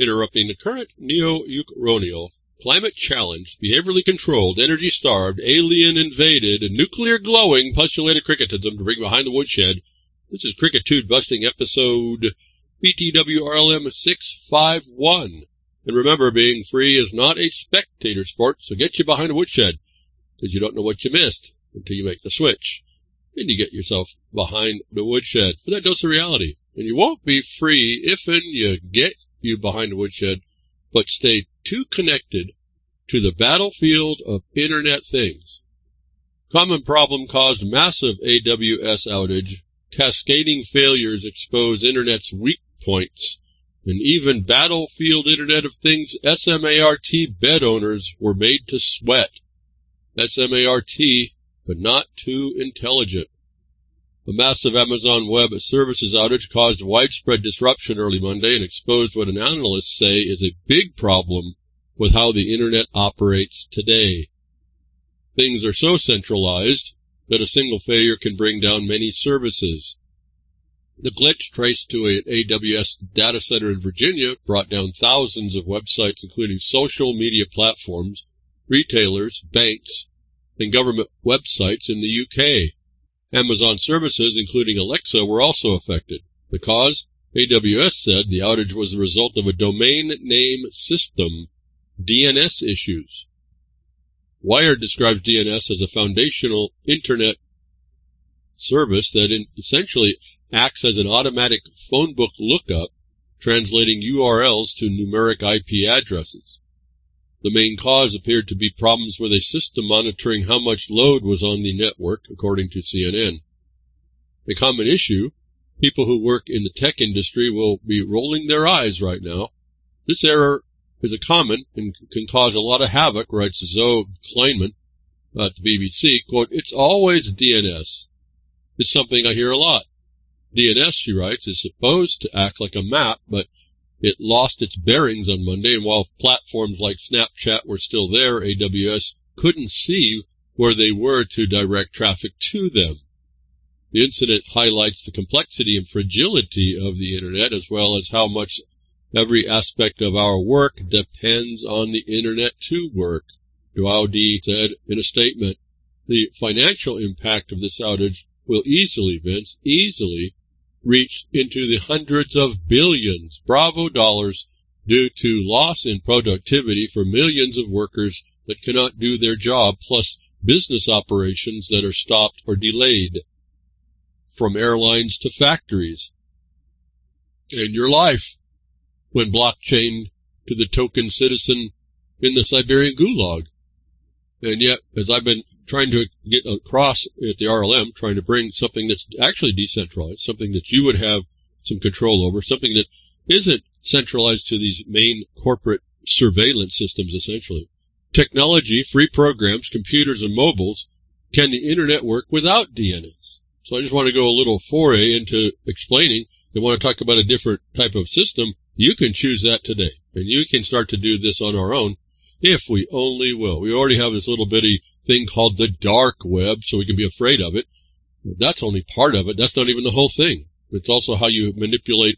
interrupting the current neo-Eucronial, climate-challenged, behaviorally controlled, energy-starved, alien-invaded, and nuclear-glowing postulated cricketism to bring behind the woodshed. This is Crickitude Busting episode BTWRLM 651. And remember, being free is not a spectator sport, so get you behind the woodshed, because you don't know what you missed until you make the switch. Then you get yourself behind the woodshed for that dose of reality. And you won't be free if you get you behind the woodshed, but stay too connected to the battlefield of Internet things. Common problem caused massive AWS outage. Cascading failures expose Internet's weak points. And even battlefield Internet of Things SMART bed owners were made to sweat. SMART, but not too intelligent. A massive Amazon Web Services outage caused widespread disruption early Monday and exposed what analysts say is a big problem with how the Internet operates today. Things are so centralized that a single failure can bring down many services. The glitch, traced to an AWS data center in Virginia, brought down thousands of websites, including social media platforms, retailers, banks, and government websites in the UK. Amazon services, including Alexa, were also affected. The cause? AWS said the outage was the result of a domain name system, DNS issues. Wired describes DNS as a foundational Internet service that essentially acts as an automatic phone book lookup, translating URLs to numeric IP addresses. The main cause appeared to be problems with a system monitoring how much load was on the network, according to CNN. A common issue, people who work in the tech industry will be rolling their eyes right now. This error is a common and can cause a lot of havoc, writes Zoe Kleinman at the BBC. Quote, "It's always DNS. It's something I hear a lot. DNS," she writes, "is supposed to act like a map, but it lost its bearings on Monday, and while platforms like Snapchat were still there, AWS couldn't see where they were to direct traffic to them." The incident highlights the complexity and fragility of the Internet, as well as how much every aspect of our work depends on the Internet to work. Dowdy said in a statement, "The financial impact of this outage will easily reach into the hundreds of billions, bravo dollars, due to loss in productivity for millions of workers that cannot do their job, plus business operations that are stopped or delayed, from airlines to factories, and your life when blockchain to the token citizen in the Siberian gulag." And yet, as I've been trying to get across at the RLM, trying to bring something that's actually decentralized, something that you would have some control over, something that isn't centralized to these main corporate surveillance systems, essentially. Technology, free programs, computers, and mobiles. Can the Internet work without DNS? So I just want to go a little foray into explaining. They want to talk about a different type of system. You can choose that today, and you can start to do this on our own if we only will. We already have this little bitty thing called the dark web, so we can be afraid of it. That's only part of it. That's not even the whole thing. It's also how you manipulate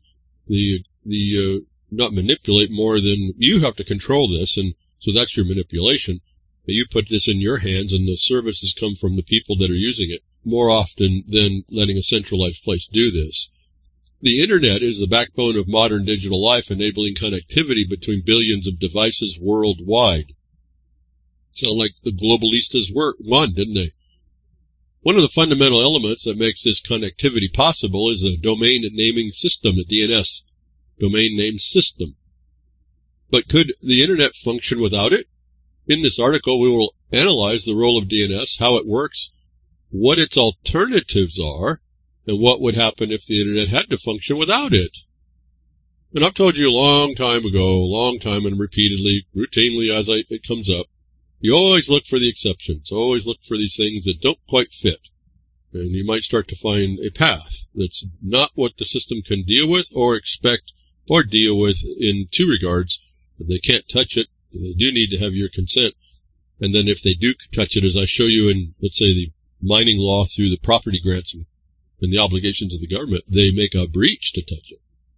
not manipulate more than you have to control this, and so that's your manipulation. You put this in your hands, and the services come from the people that are using it more often than letting a centralized place do this. The Internet is the backbone of modern digital life, enabling connectivity between billions of devices worldwide. Sound like the globalistas won, didn't they? One of the fundamental elements that makes this connectivity possible is a domain naming system, a DNS, domain name system. But could the Internet function without it? In this article, we will analyze the role of DNS, how it works, what its alternatives are, and what would happen if the Internet had to function without it. And I've told you a long time and repeatedly, routinely as it comes up, you always look for the exceptions, always look for these things that don't quite fit. And you might start to find a path that's not what the system can deal with or expect or deal with in two regards. They can't touch it. They do need to have your consent. And then if they do touch it, as I show you in, let's say, the mining law through the property grants and the obligations of the government, they make a breach to touch it.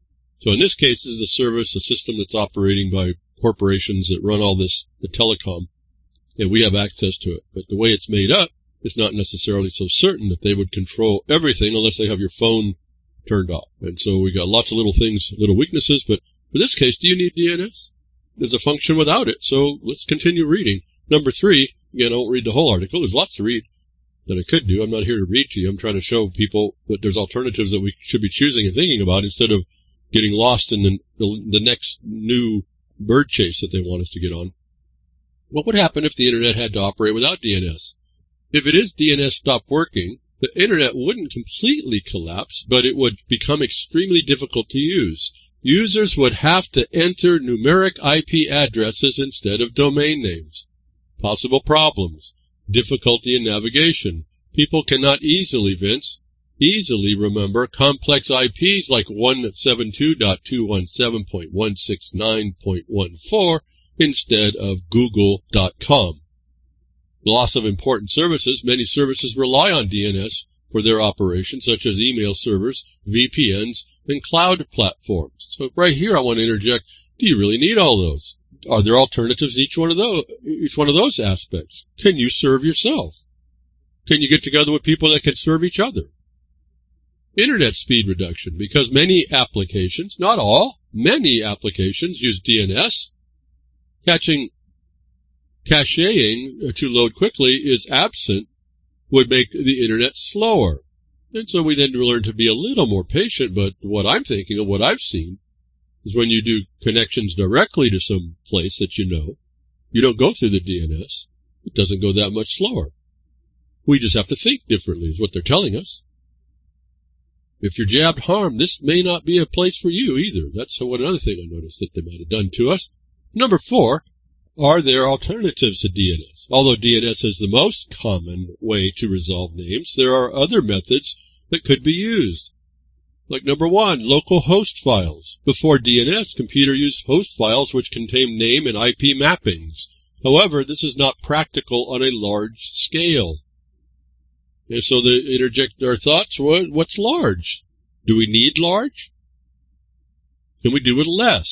So in this case, this is a service, a system that's operating by corporations that run all this, the telecom, and we have access to it. But the way it's made up, it's not necessarily so certain that they would control everything unless they have your phone turned off. And so we got lots of little things, little weaknesses, but for this case, do you need DNS? There's a function without it, so let's continue reading. Number 3, again, I won't read the whole article. There's lots to read that I could do. I'm not here to read to you. I'm trying to show people that there's alternatives that we should be choosing and thinking about instead of getting lost in the next new bird chase that they want us to get on. What would happen if the Internet had to operate without DNS? If it is DNS stopped working, the Internet wouldn't completely collapse, but it would become extremely difficult to use. Users would have to enter numeric IP addresses instead of domain names. Possible problems. Difficulty in navigation. People cannot easily remember complex IPs like 172.217.169.14 instead of google.com. Loss of important services. Many services rely on DNS for their operations, such as email servers, VPNs, and cloud platforms. So right here I want to interject, do you really need all those? Are there alternatives to each one of those aspects? Can you serve yourself? Can you get together with people that can serve each other? Internet speed reduction, because many applications, not all, many applications use DNS. Cacheing to load quickly is absent, would make the Internet slower. And so we then learn to be a little more patient, but what I'm thinking of, what I've seen, is when you do connections directly to some place that you know, you don't go through the DNS. It doesn't go that much slower. We just have to think differently, is what they're telling us. If you're jabbed harm, this may not be a place for you either. That's another thing I noticed that they might have done to us. Number 4, are there alternatives to DNS? Although DNS is the most common way to resolve names, there are other methods that could be used. Like number 1, local host files. Before DNS, computers used host files which contain name and IP mappings. However, this is not practical on a large scale. And so they interject our thoughts, what's large? Do we need large? Can we do with less?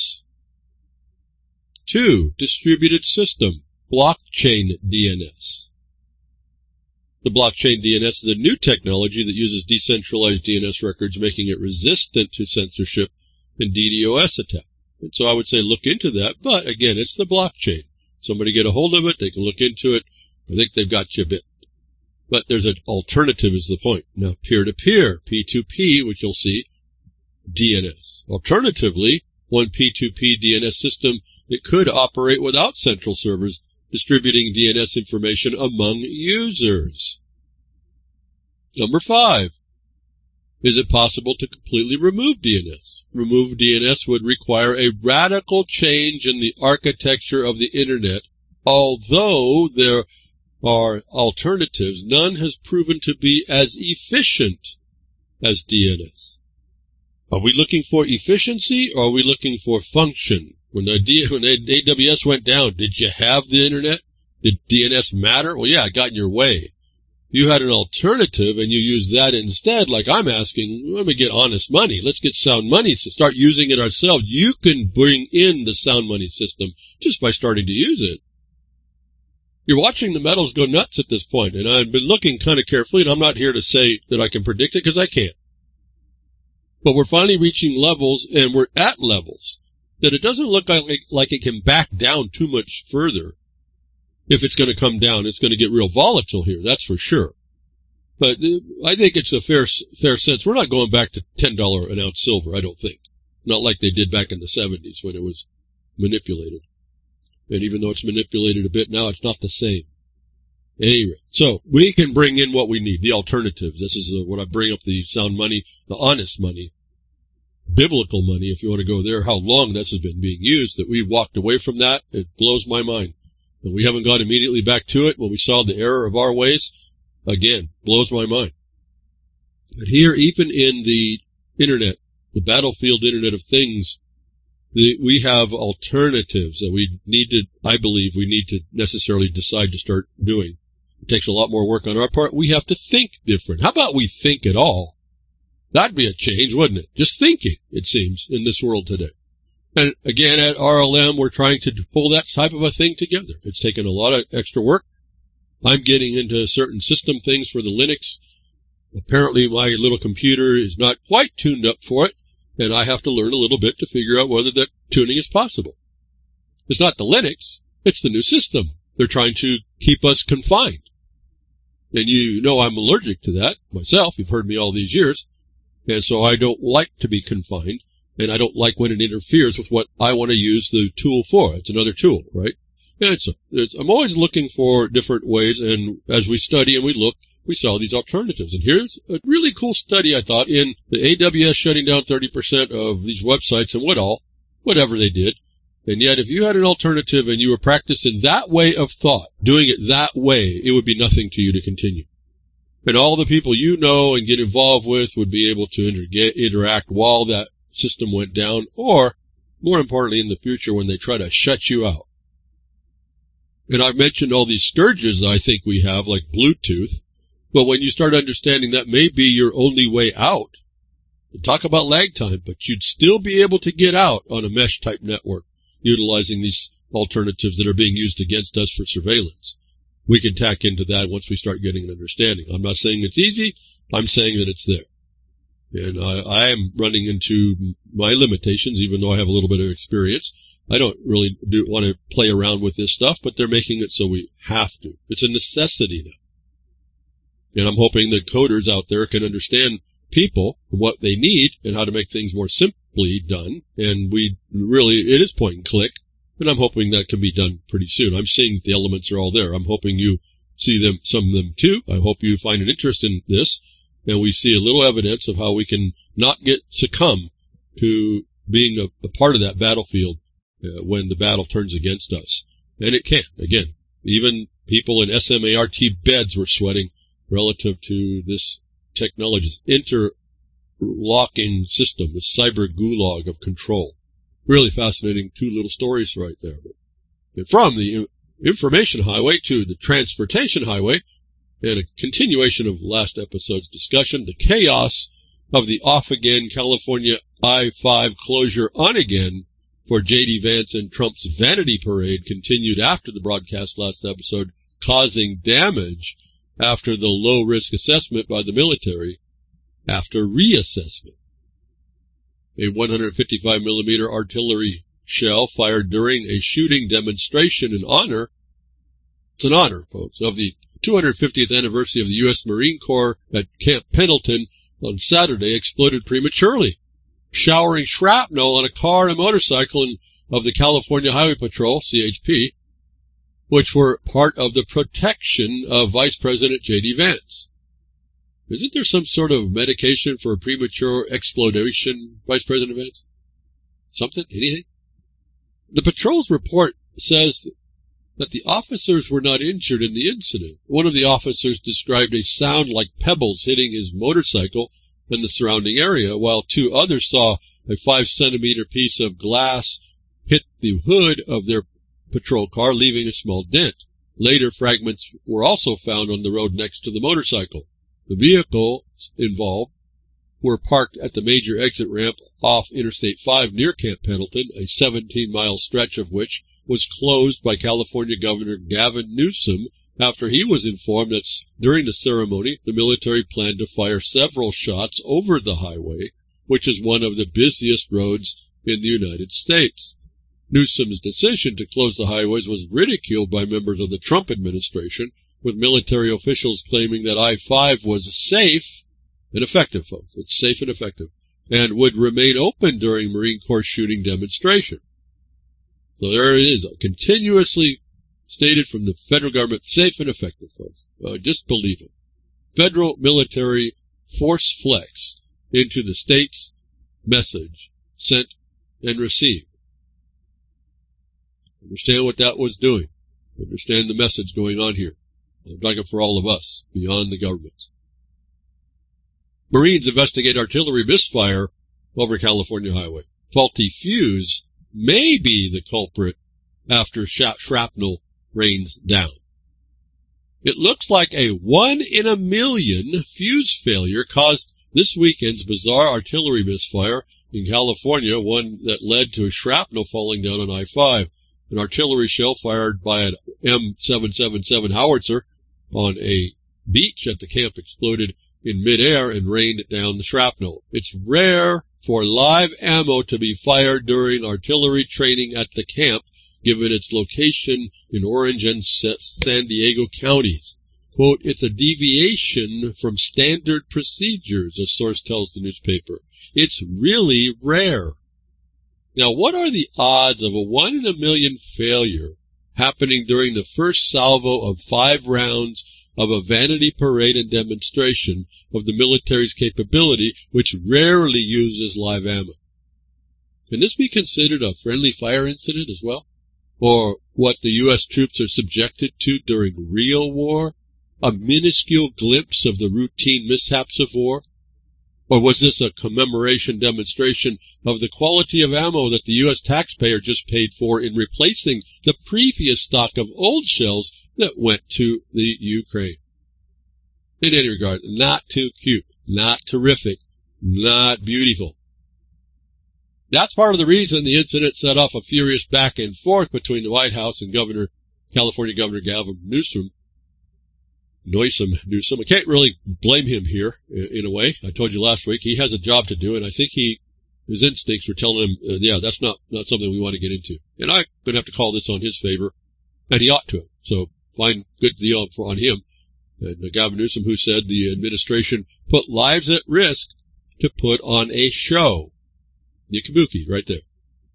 2, distributed system, blockchain DNS. The blockchain DNS is a new technology that uses decentralized DNS records, making it resistant to censorship and DDoS attack. And so I would say look into that, but again, it's the blockchain. Somebody get a hold of it, they can look into it. I think they've got you a bit. But there's an alternative is the point. Now, peer-to-peer, P2P, which you'll see, DNS. Alternatively, one P2P DNS system that could operate without central servers distributing DNS information among users. Number 5, is it possible to completely remove DNS? Remove DNS would require a radical change in the architecture of the Internet. Although there are alternatives, none has proven to be as efficient as DNS. Are we looking for efficiency or are we looking for function? When AWS went down, did you have the Internet? Did DNS matter? Well, yeah, it got in your way. You had an alternative and you used that instead, like I'm asking, let me get honest money. Let's get sound money to start using it ourselves. You can bring in the sound money system just by starting to use it. You're watching the metals go nuts at this point, and I've been looking kind of carefully, and I'm not here to say that I can predict it because I can't. But we're finally reaching levels, and we're at levels, that it doesn't look like it can back down too much further. If it's going to come down, it's going to get real volatile here, that's for sure. But I think it's a fair sense. We're not going back to $10 an ounce silver, I don't think. Not like they did back in the 70s when it was manipulated. And even though it's manipulated a bit now, it's not the same. Anyway, so we can bring in what we need, the alternatives. This is what I bring up, the sound money, the honest money, biblical money, if you want to go there, how long this has been being used, that we walked away from that. It blows my mind. And we haven't gone immediately back to it when we saw the error of our ways. Again, blows my mind. But here, even in the Internet, the battlefield Internet of Things, we have alternatives that we need to, I believe, we need to necessarily decide to start doing. It takes a lot more work on our part. We have to think different. How about we think at all? That'd be a change, wouldn't it? Just thinking, it seems, in this world today. And again, at RLM, we're trying to pull that type of a thing together. It's taken a lot of extra work. I'm getting into certain system things for the Linux. Apparently, my little computer is not quite tuned up for it, and I have to learn a little bit to figure out whether that tuning is possible. It's not the Linux, it's the new system. They're trying to keep us confined. And you know I'm allergic to that myself. You've heard me all these years. And so I don't like to be confined, and I don't like when it interferes with what I want to use the tool for. It's another tool, right? And I'm always looking for different ways, and as we study and we look, we saw these alternatives. And here's a really cool study, I thought, in the AWS shutting down 30% of these websites and whatever they did. And yet, if you had an alternative and you were practicing that way of thought, doing it that way, it would be nothing to you to continue. And all the people you know and get involved with would be able to interact while that system went down, or, more importantly, in the future when they try to shut you out. And I've mentioned all these scourges I think we have, like Bluetooth, but when you start understanding that may be your only way out, talk about lag time, but you'd still be able to get out on a mesh-type network utilizing these alternatives that are being used against us for surveillance. We can tack into that once we start getting an understanding. I'm not saying it's easy. I'm saying that it's there. And I am running into my limitations, even though I have a little bit of experience. I don't really want to play around with this stuff, but they're making it so we have to. It's a necessity now. And I'm hoping that coders out there can understand people, what they need, and how to make things more simply done. And it is point and click, and I'm hoping that can be done pretty soon. I'm seeing the elements are all there. I'm hoping you see them, some of them too. I hope you find an interest in this, and we see a little evidence of how we can not succumb to being a part of that battlefield when the battle turns against us. And it can. Again, even people in SMART beds were sweating relative to this technology's interlocking system, the cyber gulag of control. Really fascinating two little stories right there. But from the information highway to the transportation highway, and a continuation of last episode's discussion, the chaos of the off-again California I-5 closure on-again for J.D. Vance and Trump's vanity parade continued after the broadcast last episode, causing damage after the low-risk assessment by the military after reassessment. A 155mm artillery shell fired during a shooting demonstration in honor, it's an honor, folks, of the 250th anniversary of the U.S. Marine Corps at Camp Pendleton on Saturday exploded prematurely, showering shrapnel on a car and a motorcycle of the California Highway Patrol, CHP, which were part of the protection of Vice President J.D. Vance. Isn't there some sort of medication for premature explosion, Vice President Vance? Something? Anything? The patrol's report says that the officers were not injured in the incident. One of the officers described a sound like pebbles hitting his motorcycle and the surrounding area, while two others saw a 5-centimeter piece of glass hit the hood of their patrol car, leaving a small dent. Later, fragments were also found on the road next to the motorcycle. The vehicles involved were parked at the major exit ramp off Interstate 5 near Camp Pendleton, a 17-mile stretch of which was closed by California Governor Gavin Newsom after he was informed that during the ceremony the military planned to fire several shots over the highway, which is one of the busiest roads in the United States. Newsom's decision to close the highways was ridiculed by members of the Trump administration, with military officials claiming that I-5 was safe and effective, folks. It's safe and effective, and would remain open during Marine Corps shooting demonstration. So there it is, continuously stated from the federal government, safe and effective, folks. Just believe it. Federal military force flex into the state's message sent and received. Understand what that was doing. Understand the message going on here. I'm talking for all of us, beyond the governments. Marines investigate artillery misfire over California highway. Faulty fuse may be the culprit after shrapnel rains down. It looks like a 1 in a million fuse failure caused This weekend's bizarre artillery misfire in California, one that led to a shrapnel falling down on I-5. An artillery shell fired by an M777 howitzer on a beach at the camp exploded in midair and rained down the shrapnel. It's rare for live ammo to be fired during artillery training at the camp, given its location in Orange and San Diego counties. Quote, it's a deviation from standard procedures, a source tells the newspaper. It's really rare. Now, what are the odds of a 1 in a million failure happening during the first salvo of 5 rounds of a vanity parade and demonstration of the military's capability, which rarely uses live ammo? Can this be considered a friendly fire incident as well? Or what the U.S. troops are subjected to during real war? A minuscule glimpse of the routine mishaps of war? Or was this a commemoration demonstration of the quality of ammo that the U.S. taxpayer just paid for in replacing the previous stock of old shells that went to the Ukraine? In any regard, not too cute, not terrific, not beautiful. That's part of the reason the incident set off a furious back and forth between the White House and California Governor Gavin Newsom. I can't really blame him here, in a way. I told you last week, he has a job to do, and I think his instincts were telling him, yeah, that's not something we want to get into. And I'm going to have to call this on his favor, and he ought to. So, fine, good deal on him. And Gavin Newsom, who said the administration put lives at risk to put on a show. The kabuki, right there.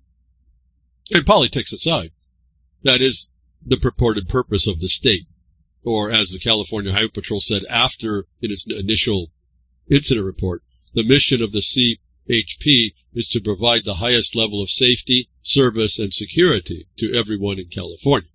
And politics aside, that is the purported purpose of the state. Or, as the California Highway Patrol said after in its initial incident report, the mission of the CHP is to provide the highest level of safety, service, and security to everyone in California.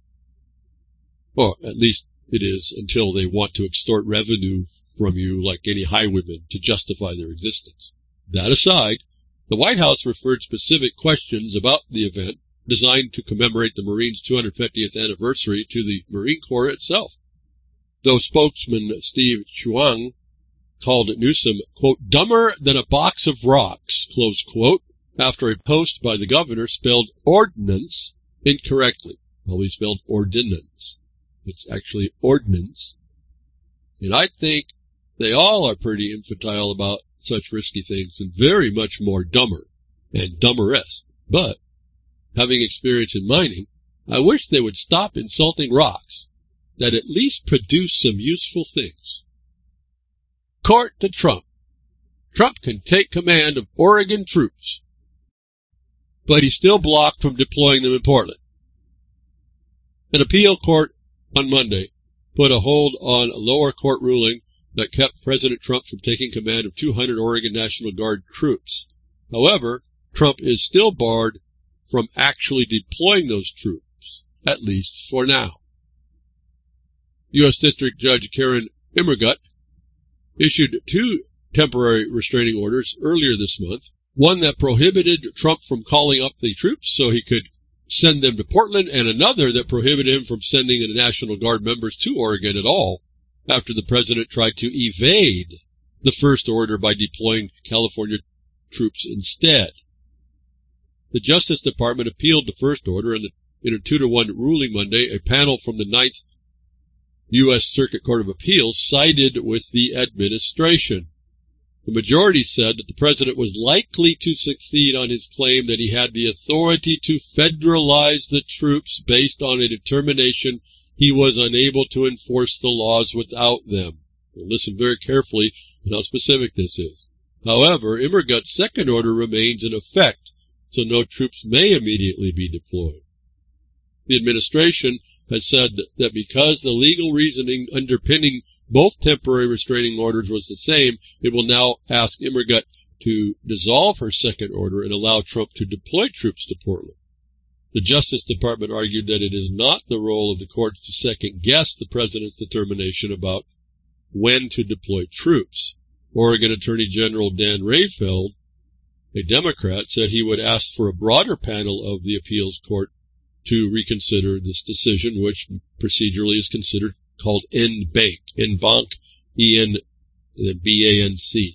Or, at least it is until they want to extort revenue from you like any highwaymen to justify their existence. That aside, the White House referred specific questions about the event designed to commemorate the Marines' 250th anniversary to the Marine Corps itself. Though spokesman Steve Chuang called Newsom, quote, dumber than a box of rocks, close quote, after a post by the governor spelled ordnance incorrectly. Well, he spelled ordinance. It's actually ordnance. And I think they all are pretty infantile about such risky things and very much more dumber and dumberesque. But, having experience in mining, I wish they would stop insulting rocks that at least produce some useful things. Court to Trump. Trump can take command of Oregon troops, but he's still blocked from deploying them in Portland. An appeal court on Monday put a hold on a lower court ruling that kept President Trump from taking command of 200 Oregon National Guard troops. However, Trump is still barred from actually deploying those troops, at least for now. U.S. District Judge Karen Immergut issued 2 temporary restraining orders earlier this month, one that prohibited Trump from calling up the troops so he could send them to Portland, and another that prohibited him from sending the National Guard members to Oregon at all after the president tried to evade the first order by deploying California troops instead. The Justice Department appealed the first order, and in a 2-to-1 ruling Monday, a panel from the 9th U.S. Circuit Court of Appeals sided with the administration. The majority said that the president was likely to succeed on his claim that he had the authority to federalize the troops based on a determination he was unable to enforce the laws without them. Now listen very carefully to how specific this is. However, Immergut's second order remains in effect, so no troops may immediately be deployed. The administration has said that because the legal reasoning underpinning both temporary restraining orders was the same, it will now ask Immergut to dissolve her second order and allow Trump to deploy troops to Portland. The Justice Department argued that it is not the role of the courts to second-guess the president's determination about when to deploy troops. Oregon Attorney General Dan Rayfeld, a Democrat, said he would ask for a broader panel of the appeals court to reconsider this decision, which procedurally is called en banc, E-N-B-A-N-C.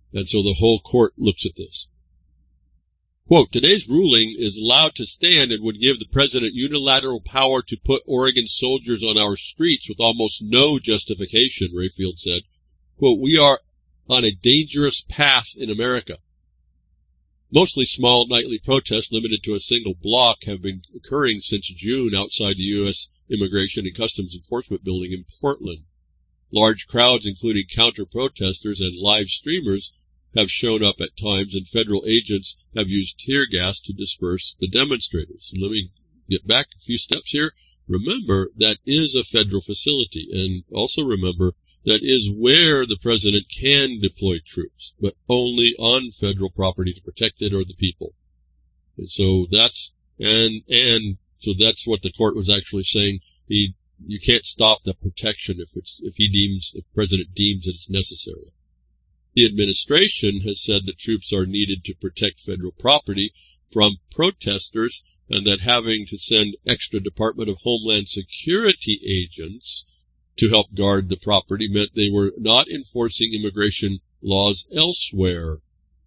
And so the whole court looks at this. Quote, today's ruling is allowed to stand and would give the president unilateral power to put Oregon soldiers on our streets with almost no justification, Rayfield said. Quote, we are on a dangerous path in America. Mostly small nightly protests limited to a single block have been occurring since June outside the U.S. Immigration and Customs Enforcement building in Portland. Large crowds, including counter-protesters and live streamers, have shown up at times, and federal agents have used tear gas to disperse the demonstrators. And let me get back a few steps here. Remember, that is a federal facility, and also remember, that is where the president can deploy troops, but only on federal property to protect it or the people. And so that's what the court was actually saying. You can't stop the protection if the president deems that it's necessary. The administration has said that troops are needed to protect federal property from protesters, and that having to send extra Department of Homeland Security agents to help guard the property meant they were not enforcing immigration laws elsewhere.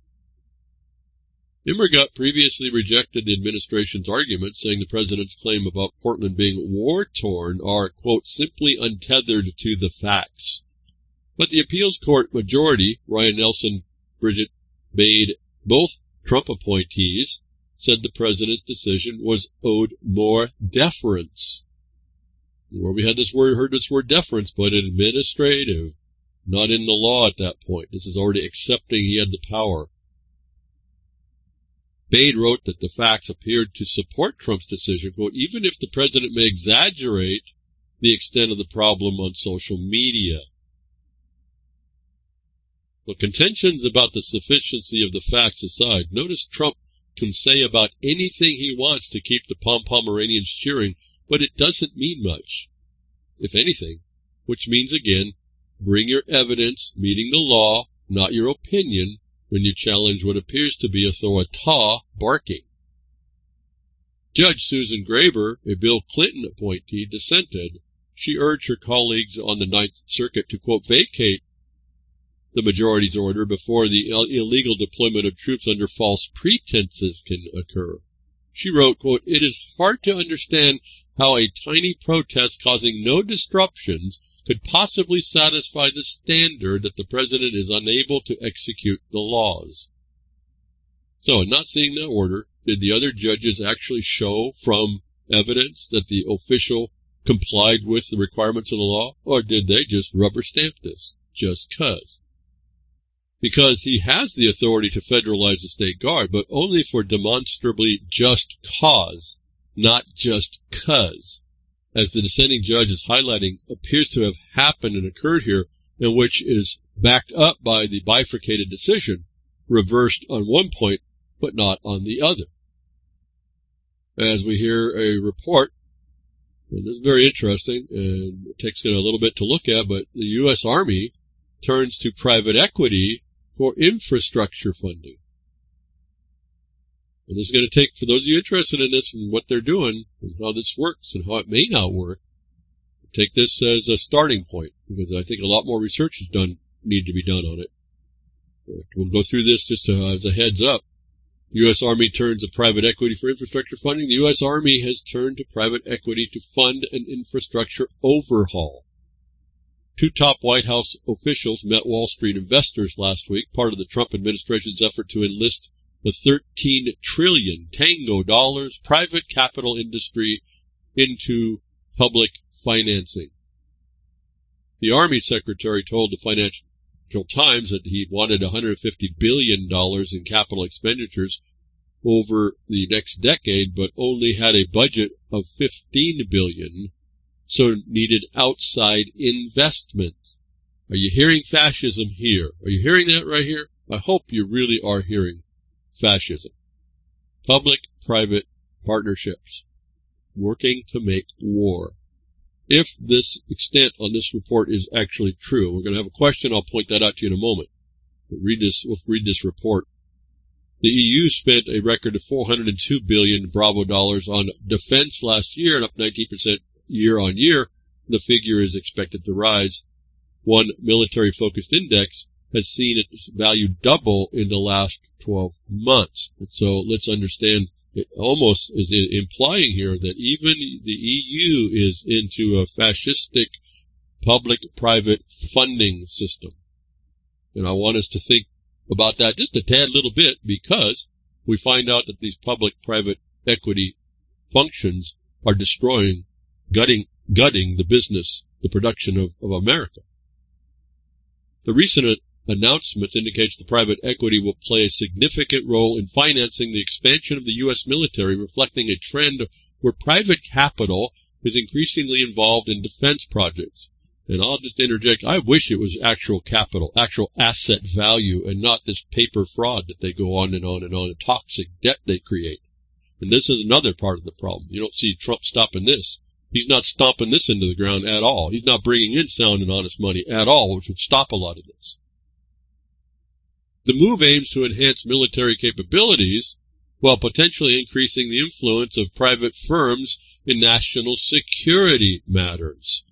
Immergut previously rejected the administration's argument, saying the president's claim about Portland being war-torn are, quote, simply untethered to the facts. But the appeals court majority, Ryan Nelson, Bridget Bade, both Trump appointees, said the president's decision was owed more deference. Where we had heard this word deference, but administrative, not in the law at that point. This is already accepting he had the power. Bade wrote that the facts appeared to support Trump's decision, quote, even if the president may exaggerate the extent of the problem on social media. The contentions about the sufficiency of the facts aside, notice Trump can say about anything he wants to keep the Pomeranians cheering, but it doesn't mean much, if anything, which means, again, bring your evidence meeting the law, not your opinion, when you challenge what appears to be authority barking. Judge Susan Graber, a Bill Clinton appointee, dissented. She urged her colleagues on the Ninth Circuit to, quote, vacate the majority's order before the illegal deployment of troops under false pretenses can occur. She wrote, quote, it is hard to understand how a tiny protest causing no disruptions could possibly satisfy the standard that the president is unable to execute the laws. So, in not seeing that order, did the other judges actually show from evidence that the official complied with the requirements of the law, or did they just rubber stamp this, just 'cause? Because he has the authority to federalize the state guard, but only for demonstrably just cause, not just 'cause, as the dissenting judge is highlighting, appears to have happened and occurred here, and which is backed up by the bifurcated decision, reversed on one point, but not on the other. As we hear a report, and this is very interesting, and it takes a little bit to look at, but the U.S. Army turns to private equity for infrastructure funding. And this is going to take, for those of you interested in this and what they're doing and how this works and how it may not work, take this as a starting point, because I think a lot more research need to be done on it. We'll go through this just as a heads up. The U.S. Army turns to private equity for infrastructure funding. The U.S. Army has turned to private equity to fund an infrastructure overhaul. Two top White House officials met Wall Street investors last week, part of the Trump administration's effort to enlist the $13 trillion tango dollars private capital industry into public financing. The Army Secretary told the Financial Times that he wanted $150 billion in capital expenditures over the next decade, but only had a budget of $15 billion, so needed outside investment. Are you hearing fascism here? Are you hearing that right here? I hope you really are hearing fascism. Public-private partnerships working to make war. If this extent on this report is actually true, we're going to have a question. I'll point that out to you in a moment. We'll read this report. The EU spent a record of $402 billion Bravo dollars on defense last year, and up 19% year on year. The figure is expected to rise. One military-focused index has seen its value double in the last 12 months. And so let's understand, it almost is implying here that even the EU is into a fascistic public-private funding system. And I want us to think about that just a tad little bit, because we find out that these public-private equity functions are destroying, gutting the business, the production of America. The recent announcement indicates the private equity will play a significant role in financing the expansion of the U.S. military, reflecting a trend where private capital is increasingly involved in defense projects. And I'll just interject, I wish it was actual capital, actual asset value, and not this paper fraud that they go on and on and on, the toxic debt they create. And this is another part of the problem. You don't see Trump stopping this. He's not stomping this into the ground at all. He's not bringing in sound and honest money at all, which would stop a lot of this. The move aims to enhance military capabilities while potentially increasing the influence of private firms in national security matters.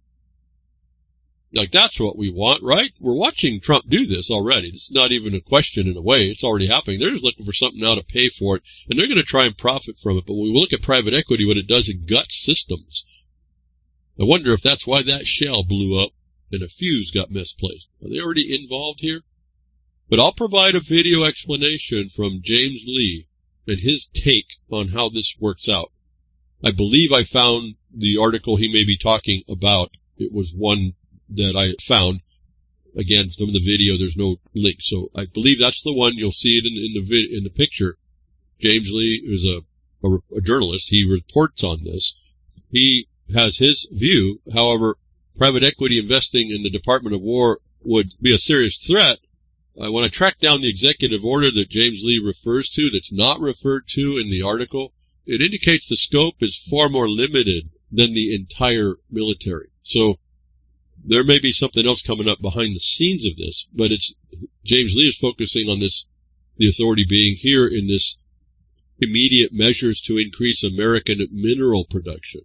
Like, that's what we want, right? We're watching Trump do this already. It's not even a question in a way. It's already happening. They're just looking for something now to pay for it, and they're going to try and profit from it. But when we look at private equity, what it does, it guts systems. I wonder if that's why that shell blew up and a fuse got misplaced. Are they already involved here? But I'll provide a video explanation from James Lee and his take on how this works out. I believe I found the article he may be talking about. It was one that I found. Again, some of the video, there's no link. So I believe that's the one. You'll see it in the picture. James Lee is a journalist. He reports on this. He has his view. However, private equity investing in the Department of War would be a serious threat. When I tracked down the executive order that James Lee refers to, that's not referred to in the article, it indicates the scope is far more limited than the entire military. So there may be something else coming up behind the scenes of this, but James Lee is focusing on this, the authority being here in this immediate measures to increase American mineral production.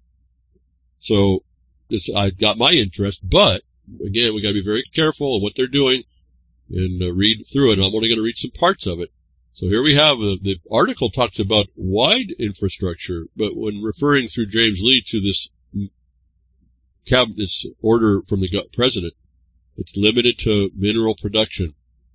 So I got my interest, but again, we got to be very careful of what they're doing and read through it. I'm only going to read some parts of it. So here we have the article talks about wide infrastructure, but when referring through James Lee to this order from the president, it's limited to mineral production.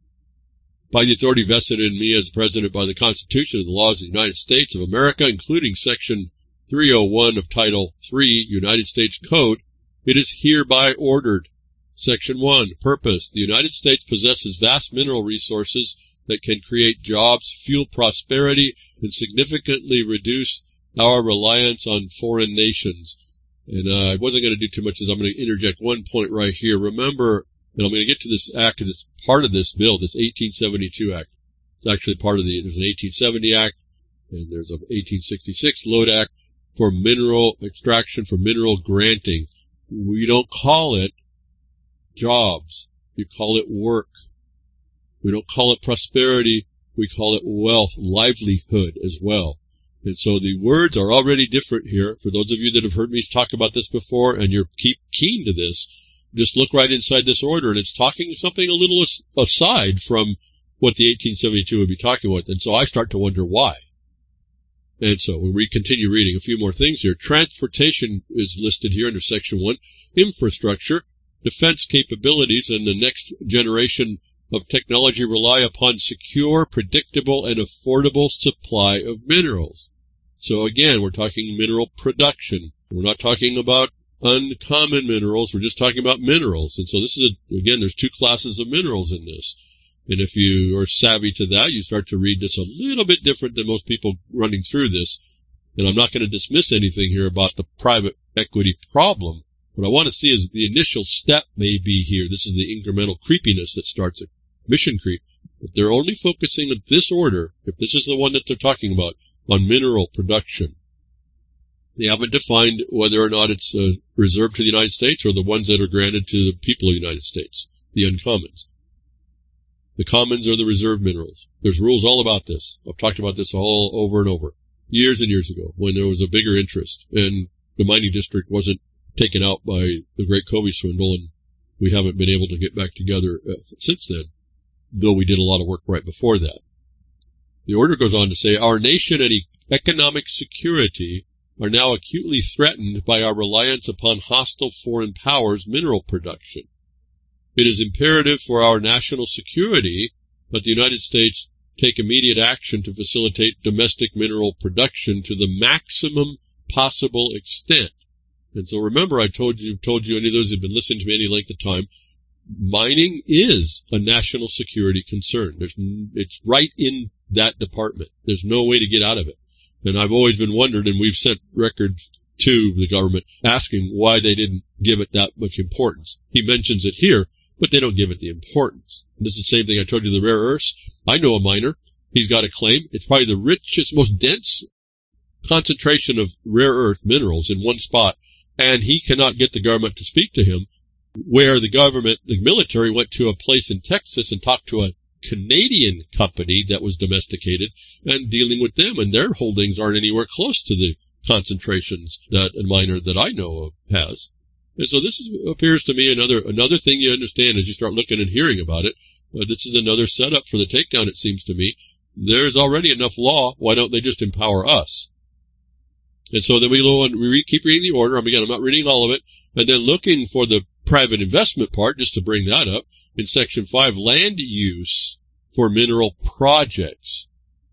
By the authority vested in me as president by the Constitution and the laws of the United States of America, including Section 301 of Title III, United States Code, it is hereby ordered. Section 1, Purpose. The United States possesses vast mineral resources that can create jobs, fuel prosperity, and significantly reduce our reliance on foreign nations. And I wasn't going to do too much, as I'm going to interject one point right here. Remember, and I'm going to get to this act, because it's part of this bill, this 1872 Act. It's actually there's an 1870 Act, and there's an 1866 Load Act for mineral extraction, for mineral granting. We don't call it jobs. We call it work. We don't call it prosperity. We call it wealth, livelihood as well. And so the words are already different here. For those of you that have heard me talk about this before and you're keen to this, just look right inside this order, and it's talking something a little aside from what the 1872 would be talking about. And so I start to wonder why. And so we continue reading a few more things here. Transportation is listed here under Section 1. Infrastructure, defense capabilities, and the next generation of technology rely upon secure, predictable, and affordable supply of minerals. So again, we're talking mineral production. We're not talking about uncommon minerals. We're just talking about minerals. And so this is, again, there's two classes of minerals in this. And if you are savvy to that, you start to read this a little bit different than most people running through this. And I'm not going to dismiss anything here about the private equity problem. What I want to see is the initial step may be here. This is the incremental creepiness that starts a mission creep. If they're only focusing on this order, if this is the one that they're talking about, on mineral production, they haven't defined whether or not it's reserved to the United States or the ones that are granted to the people of the United States, the uncommons. The commons are the reserved minerals. There's rules all about this. I've talked about this all over and over, years and years ago, when there was a bigger interest and the mining district wasn't taken out by the great Covey swindle, and we haven't been able to get back together since then, though we did a lot of work right before that. The order goes on to say, our nation and economic security are now acutely threatened by our reliance upon hostile foreign powers' mineral production. It is imperative for our national security that the United States take immediate action to facilitate domestic mineral production to the maximum possible extent. And so remember, I told you, any of those who have been listening to me any length of time, mining is a national security concern. It's right in that department. There's no way to get out of it. And I've always been wondering, and we've sent records to the government asking why they didn't give it that much importance. He mentions it here, but they don't give it the importance. And this is the same thing I told you, the rare earths. I know a miner. He's got a claim. It's probably the richest, most dense concentration of rare earth minerals in one spot, and he cannot get the government to speak to him, where the government, the military, went to a place in Texas and talked to a Canadian company that was domesticated and dealing with them, and their holdings aren't anywhere close to the concentrations that a miner that I know of has. And so this appears to me another thing you understand as you start looking and hearing about it. This is another setup for the takedown, it seems to me. There's already enough law. Why don't they just empower us? And so then we go on, keep reading the order. I'm not reading all of it. And then looking for the private investment part, just to bring that up, in Section 5, land use for mineral projects.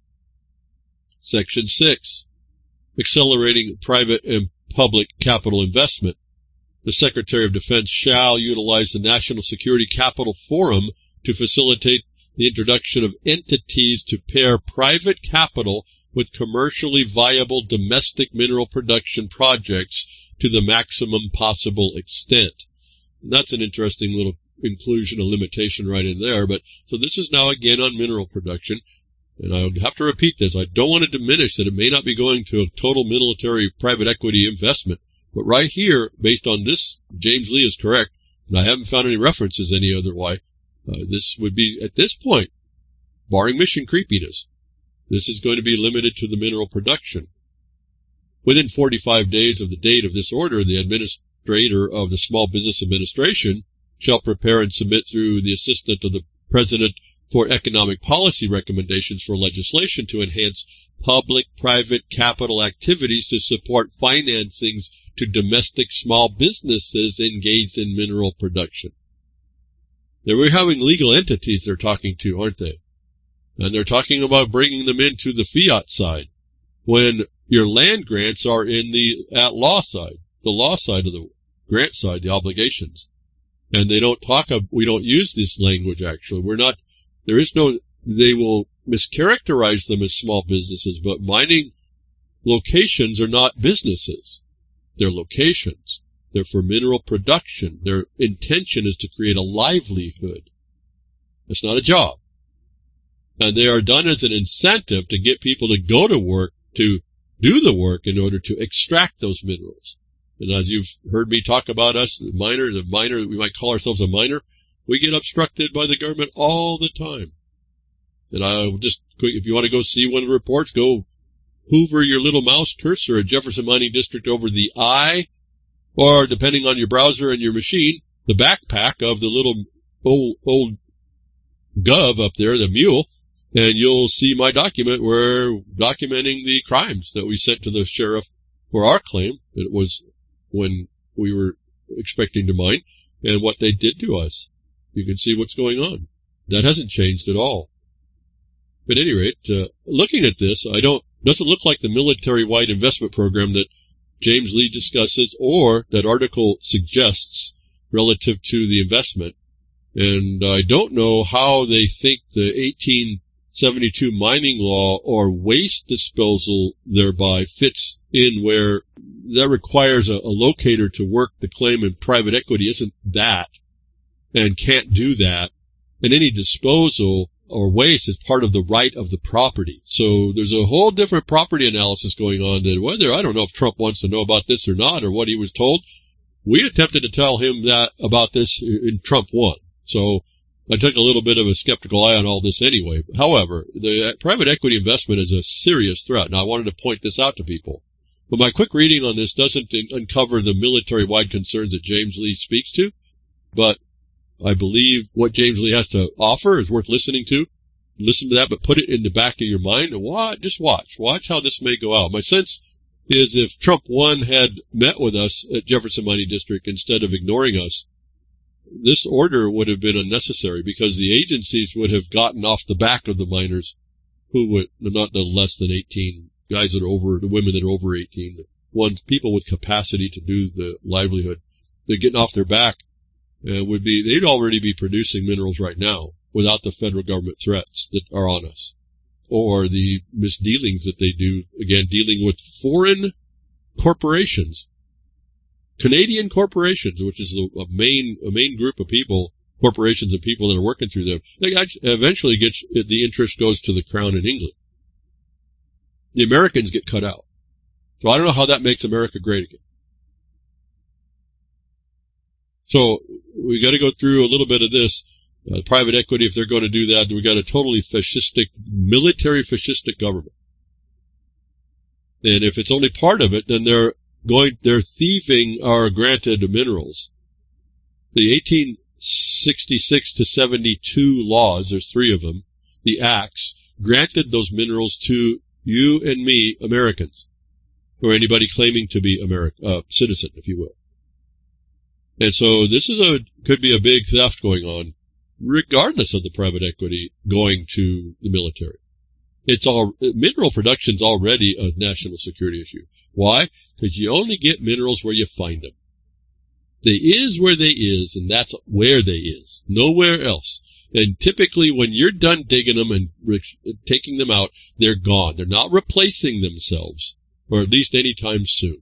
Section 6, accelerating private and public capital investment. The Secretary of Defense shall utilize the National Security Capital Forum to facilitate the introduction of entities to pair private capital with commercially viable domestic mineral production projects to the maximum possible extent. And that's an interesting little inclusion, a limitation right in there. But so this is now again on mineral production. And I have to repeat this. I don't want to diminish that it may not be going to a total military private equity investment. But right here, based on this, James Lee is correct, and I haven't found any references any other way. This would be, at this point, barring mission creepiness, this is going to be limited to the mineral production. Within 45 days of the date of this order, the administrator of the Small Business Administration shall prepare and submit through the assistant of the President for economic policy recommendations for legislation to enhance public-private capital activities to support financings to domestic small businesses engaged in mineral production. Now, we're having legal entities they're talking to, aren't they? And they're talking about bringing them into the fiat side, when your land grants are in the at-law side, the law side of the grant side, the obligations. And they don't we don't use this language, actually. They will mischaracterize them as small businesses, but mining locations are not businesses. They're locations. They're for mineral production. Their intention is to create a livelihood. It's not a job. And they are done as an incentive to get people to go to work, to do the work in order to extract those minerals. And as you've heard me talk about us, the miner, we might call ourselves a miner, we get obstructed by the government all the time. And I'll just, if you want to go see one of the reports, go hover your little mouse cursor at Jefferson Mining District over the eye, or depending on your browser and your machine, the backpack of the little old gov up there, the mule, and you'll see my document where documenting the crimes that we sent to the sheriff for our claim. It was when we were expecting to mine, and what they did to us. You can see what's going on. That hasn't changed at all. But at any rate, looking at this, doesn't look like the military-wide investment program that James Lee discusses or that article suggests relative to the investment. And I don't know how they think the 1872 mining law or waste disposal thereby fits in, where that requires a locator to work the claim, and private equity isn't that and can't do that. And any disposal or waste is part of the right of the property. So there's a whole different property analysis going on that whether, I don't know if Trump wants to know about this or not, or what he was told. We attempted to tell him that about this in Trump 1. So I took a little bit of a skeptical eye on all this anyway. However, the private equity investment is a serious threat. Now, I wanted to point this out to people. But my quick reading on this doesn't uncover the military-wide concerns that James Lee speaks to. But I believe what James Lee has to offer is worth listening to. Listen to that, but put it in the back of your mind and just watch how this may go out. My sense is if Trump 1 had met with us at Jefferson Mining District instead of ignoring us, this order would have been unnecessary because the agencies would have gotten off the back of the miners who would, not the less than 18, guys that are over, the women that are over 18, people with capacity to do the livelihood. They're getting off their back they'd already be producing minerals right now without the federal government threats that are on us or the misdealings that they do, again, dealing with foreign corporations, Canadian corporations, which is a main group of people, corporations and people that are working through them. They eventually the interest goes to the Crown in England. The Americans get cut out. So I don't know how that makes America great again. So we got to go through a little bit of this. Private equity, if they're going to do that, we got a totally military fascistic government. And if it's only part of it, then they're thieving our granted minerals. The 1866 to 72 laws, there's 3 of them, the acts, granted those minerals to you and me, Americans, or anybody claiming to be citizen, if you will. And so this could be a big theft going on, regardless of the private equity going to the military. Mineral production's already a national security issue. Why? Because you only get minerals where you find them. They is where they is, and that's where they is. Nowhere else. And typically when you're done digging them and taking them out, they're gone. They're not replacing themselves, or at least any time soon.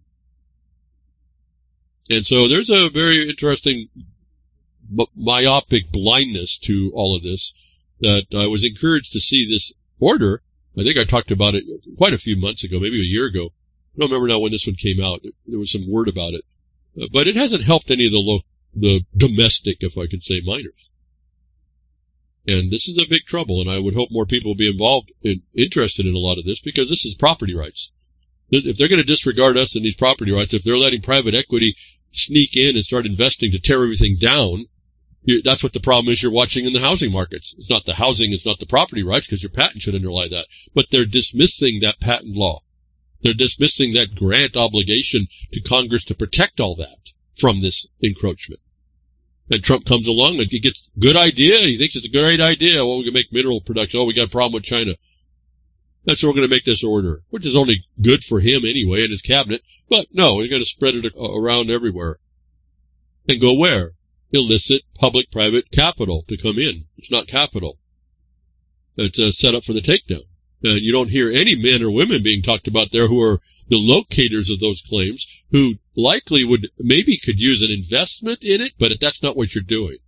And so there's a very interesting myopic blindness to all of this that I was encouraged to see this order. I think I talked about it quite a few months ago, maybe a year ago. I don't remember now when this one came out. There was some word about it. But it hasn't helped any of the domestic, if I can say, miners. And this is a big trouble, and I would hope more people will be involved and interested in a lot of this because this is property rights. If they're going to disregard us and these property rights, if they're letting private equity sneak in and start investing to tear everything down, that's what the problem is you're watching in the housing markets. It's not the housing, it's not the property rights, because your patent should underlie that. But they're dismissing that patent law. They're dismissing that grant obligation to Congress to protect all that from this encroachment. And Trump comes along and he gets a good idea. He thinks it's a great idea. Well, we can make mineral production. Oh, we got a problem with China. That's why we're going to make this order, which is only good for him anyway and his cabinet. But no, we're going to spread it around everywhere. And go where? Illicit public-private capital to come in. It's not capital. It's set up for the takedown. And you don't hear any men or women being talked about there who are the locators of those claims, who likely could use an investment in it, but that's not what you're doing.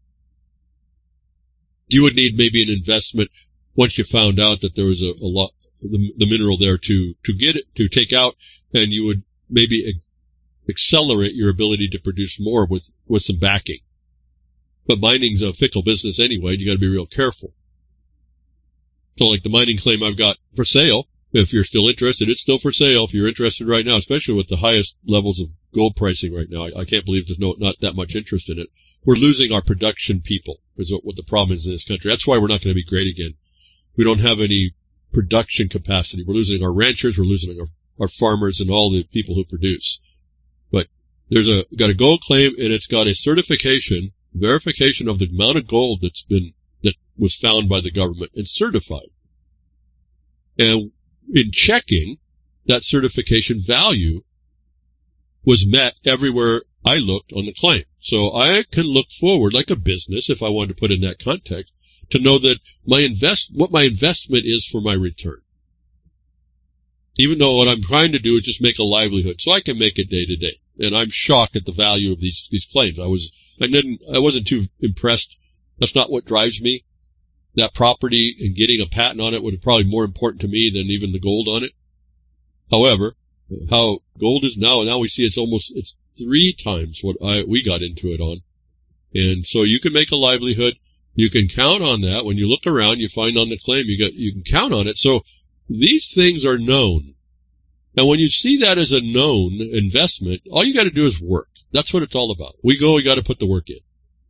You would need maybe an investment once you found out that there was the mineral there to get it, to take out, and you would maybe accelerate your ability to produce more with some backing. But mining's a fickle business anyway, and you got to be real careful. So like the mining claim I've got for sale, if you're still interested, it's still for sale if you're interested right now, especially with the highest levels of gold pricing right now. I can't believe there's not that much interest in it. We're losing our production people, is what the problem is in this country. That's why we're not going to be great again. We don't have any production capacity. We're losing our ranchers, we're losing our farmers and all the people who produce. But got a gold claim, and it's got a verification of the amount of gold that was found by the government and certified. And in checking, that certification value was met everywhere I looked on the claim. So I can look forward like a business, if I wanted to put in that context, to know that what my investment is for my return. Even though what I'm trying to do is just make a livelihood, so I can make it day to day. And I'm shocked at the value of these claims. I wasn't too impressed. That's not what drives me. That property and getting a patent on it would be probably more important to me than even the gold on it. However, how gold is now we see it's 3 times what we got into it on. And so you can make a livelihood. You can count on that. When you look around, you find on the claim you can count on it. So these things are known. And when you see that as a known investment, all you got to do is work. That's what it's all about. We got to put the work in.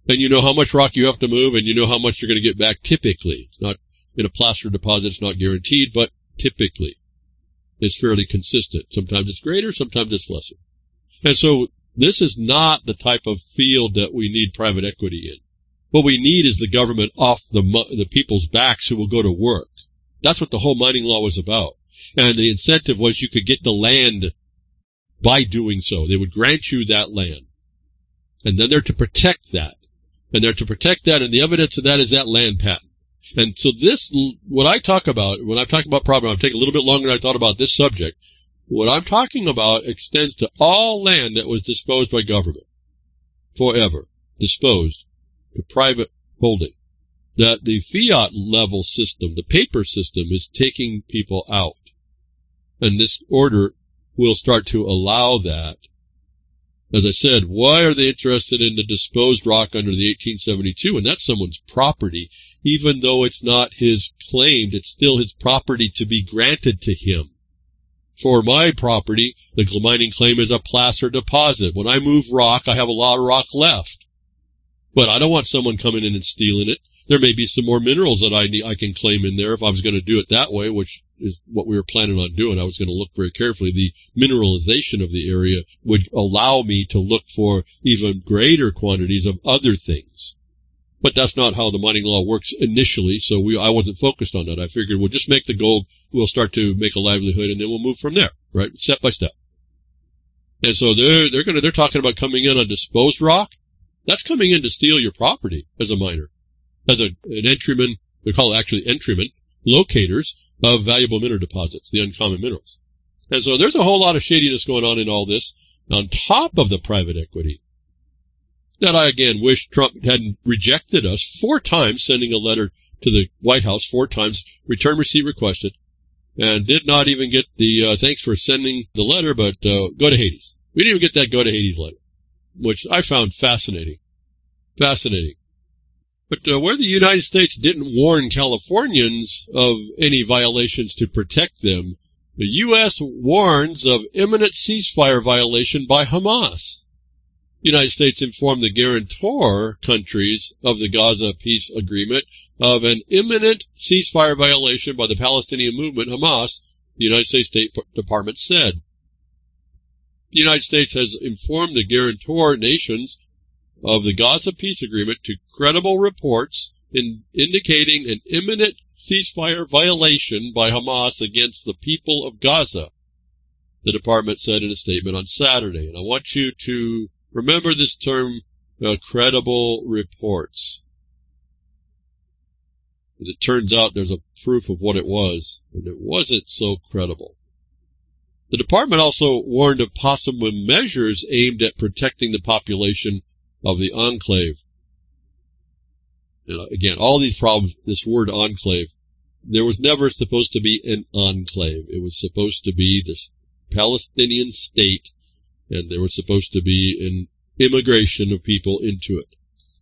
And you know how much rock you have to move, and you know how much you're going to get back typically. It's not in a placer deposit, it's not guaranteed, but typically it's fairly consistent. Sometimes it's greater, sometimes it's lesser. And so this is not the type of field that we need private equity in. What we need is the government off the people's backs who will go to work. That's what the whole mining law was about. And the incentive was you could get the land by doing so. They would grant you that land. And then they're to protect that. And they're to protect that, and the evidence of that is that land patent. And so this, what I talk about, when I'm talking about problem, I'm taking a little bit longer than I thought about this subject. What I'm talking about extends to all land that was disposed by government. Forever. Disposed to private holding. That the fiat level system, the paper system, is taking people out. And this order will start to allow that. As I said, why are they interested in the disposed rock under the 1872? And that's someone's property. Even though it's not his claimed, it's still his property to be granted to him. For my property, the mining claim is a placer deposit. When I move rock, I have a lot of rock left. But I don't want someone coming in and stealing it. There may be some more minerals that I can claim in there if I was going to do it that way, which is what we were planning on doing. I was going to look very carefully. The mineralization of the area would allow me to look for even greater quantities of other things. But that's not how the mining law works initially, so I wasn't focused on that. I figured we'll just make the gold, we'll start to make a livelihood, and then we'll move from there, right, step by step. And so they're talking about coming in on disposed rock. That's coming in to steal your property as a miner. As an entryman, they call it actually entrymen, locators of valuable mineral deposits, the uncommon minerals. And so there's a whole lot of shadiness going on in all this, on top of the private equity, that I again wish Trump hadn't rejected us 4 times, sending a letter to the White House 4 times, return receipt requested, and did not even get the thanks for sending the letter, but go to Hades. We didn't even get that go to Hades letter, which I found fascinating. Fascinating. But where the United States didn't warn Californians of any violations to protect them, the U.S. warns of imminent ceasefire violation by Hamas. The United States informed the guarantor countries of the Gaza peace agreement of an imminent ceasefire violation by the Palestinian movement, Hamas, the United States State Department said. The United States has informed the guarantor nations of the Gaza peace agreement to credible reports indicating an imminent ceasefire violation by Hamas against the people of Gaza, the department said in a statement on Saturday. And I want you to remember this term, credible reports. As it turns out, there's a proof of what it was, and it wasn't so credible. The department also warned of possible measures aimed at protecting the population of the enclave. And again, all these problems, this word enclave, there was never supposed to be an enclave. It was supposed to be this Palestinian state, and there was supposed to be an immigration of people into it.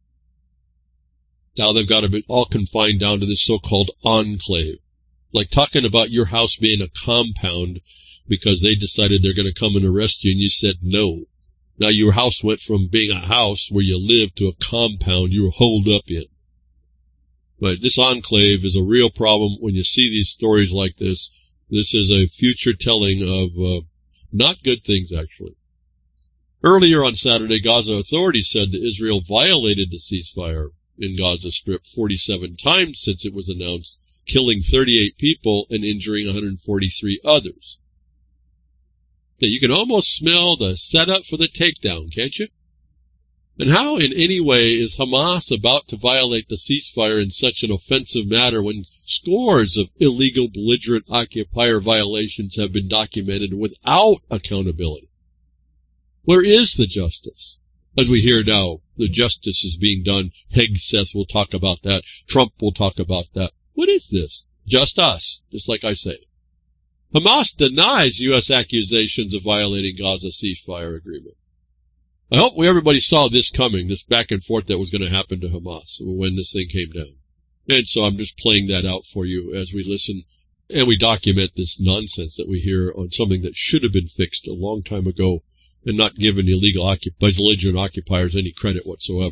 Now they've got to be all confined down to this so-called enclave. Like talking about your house being a compound because they decided they're going to come and arrest you and you said no. Now your house went from being a house where you lived to a compound you were holed up in. But this enclave is a real problem. When you see these stories like this, this is a future telling of not good things, actually. Earlier on Saturday, Gaza authorities said that Israel violated the ceasefire in Gaza Strip 47 times since it was announced, killing 38 people and injuring 143 others. Okay, you can almost smell the setup for the takedown, can't you? And how in any way is Hamas about to violate the ceasefire in such an offensive manner when scores of illegal belligerent occupier violations have been documented without accountability? Where is the justice? As we hear now, the justice is being done. Hegseth will talk about that. Trump will talk about that. What is this? Just us, just like I say. Hamas denies U.S. accusations of violating Gaza ceasefire agreement. I hope everybody saw this coming, this back and forth that was going to happen to Hamas when this thing came down. And so I'm just playing that out for you as we listen and we document this nonsense that we hear on something that should have been fixed a long time ago and not given illegal belligerent occupiers any credit whatsoever.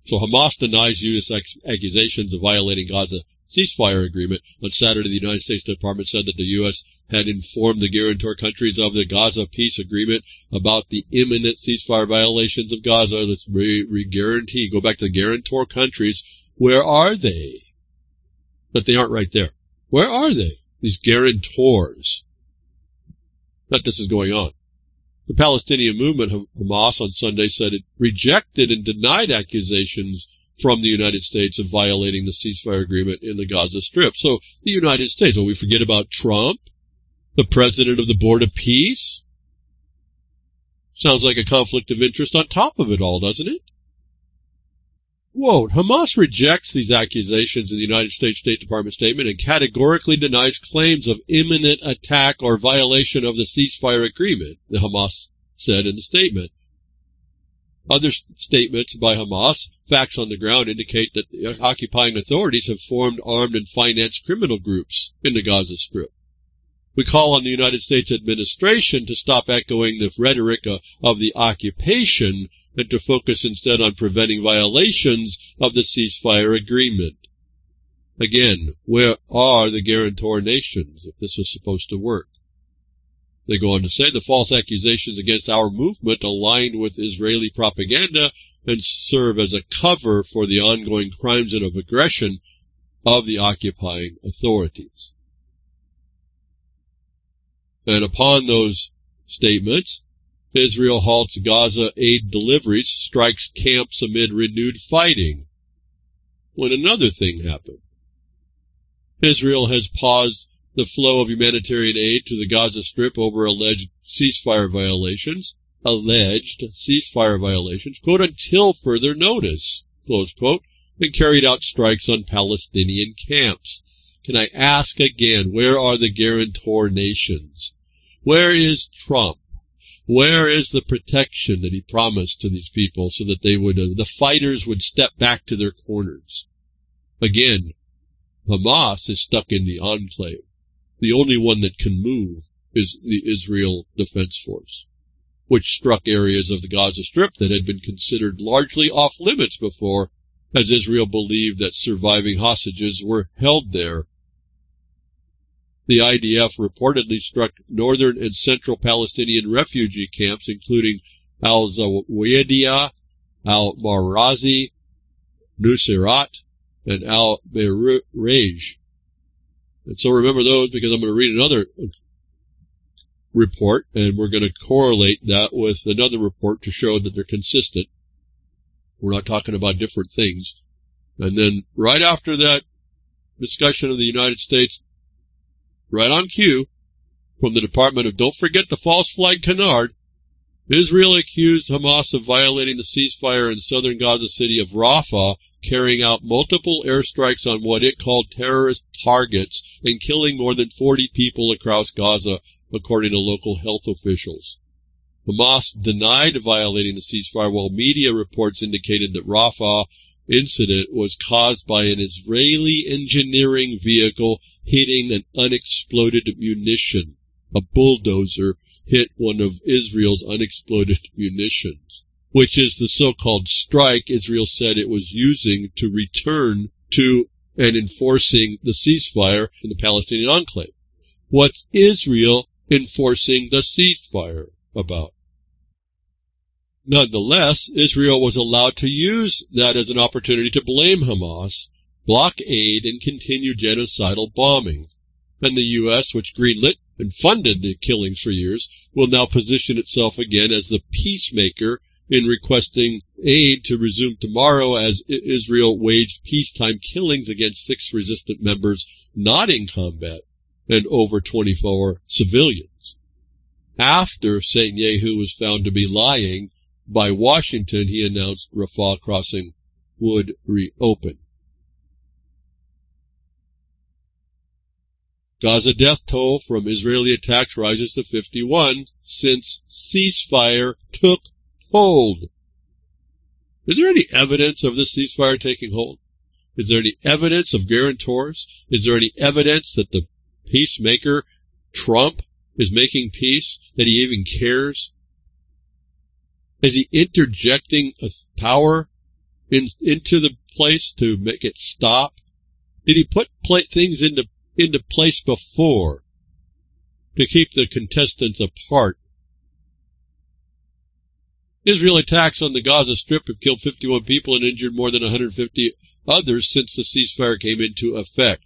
So Hamas denies U.S. accusations of violating Gaza ceasefire agreement. On Saturday, the United States Department said that the U.S. had informed the guarantor countries of the Gaza peace agreement about the imminent ceasefire violations of Gaza. Let's guarantee. Go back to the guarantor countries. Where are they? But they aren't right there. Where are they? These guarantors. That this is going on. The Palestinian movement, Hamas, on Sunday said it rejected and denied accusations from the United States of violating the ceasefire agreement in the Gaza Strip. So the United States, will we forget about Trump, the president of the Board of Peace? Sounds like a conflict of interest on top of it all, doesn't it? Quote, Hamas rejects these accusations in the United States State Department statement and categorically denies claims of imminent attack or violation of the ceasefire agreement, the Hamas said in the statement. Other statements by Hamas, facts on the ground, indicate that the occupying authorities have formed armed and financed criminal groups in the Gaza Strip. We call on the United States administration to stop echoing the rhetoric of the occupation and to focus instead on preventing violations of the ceasefire agreement. Again, where are the guarantor nations if this was supposed to work? They go on to say the false accusations against our movement aligned with Israeli propaganda and serve as a cover for the ongoing crimes and of aggression of the occupying authorities. And upon those statements, Israel halts Gaza aid deliveries, strikes camps amid renewed fighting. When another thing happened. Israel has paused the flow of humanitarian aid to the Gaza Strip over alleged ceasefire violations, quote, until further notice, close quote, and carried out strikes on Palestinian camps. Can I ask again, where are the guarantor nations? Where is Trump? Where is the protection that he promised to these people so that they would, the fighters would step back to their corners? Again, Hamas is stuck in the enclave. The only one that can move is the Israel Defense Force, which struck areas of the Gaza Strip that had been considered largely off limits before, as Israel believed that surviving hostages were held there. The IDF reportedly struck northern and central Palestinian refugee camps, including Al-Zawidiya, Al-Marazi, Nuseirat, and Al-Berej. And so remember those, because I'm going to read another report, and we're going to correlate that with another report to show that they're consistent. We're not talking about different things. And then right after that discussion of the United States, right on cue, from the Department of Don't Forget the False Flag Canard, Israel accused Hamas of violating the ceasefire in southern Gaza city of Rafah, carrying out multiple airstrikes on what it called terrorist targets and killing more than 40 people across Gaza, according to local health officials. Hamas denied violating the ceasefire, while media reports indicated that Rafah incident was caused by an Israeli engineering vehicle hitting an unexploded munition. A bulldozer hit one of Israel's unexploded munitions, which is the so-called strike Israel said it was using to return to and enforcing the ceasefire in the Palestinian enclave. What's Israel enforcing the ceasefire about? Nonetheless, Israel was allowed to use that as an opportunity to blame Hamas, block aid, and continue genocidal bombing. And the U.S., which greenlit and funded the killings for years, will now position itself again as the peacemaker in requesting aid to resume tomorrow as Israel waged peacetime killings against 6 resistant members not in combat and over 24 civilians. After Netanyahu was found to be lying by Washington, he announced Rafah crossing would reopen. Gaza death toll from Israeli attacks rises to 51 since ceasefire took hold. Is there any evidence of this ceasefire taking hold? Is there any evidence of guarantors? Is there any evidence that the peacemaker, Trump, is making peace, that he even cares? Is he interjecting a power into the place to make it stop? Did he put things into place before to keep the contestants apart? Israel attacks on the Gaza Strip have killed 51 people and injured more than 150 others since the ceasefire came into effect.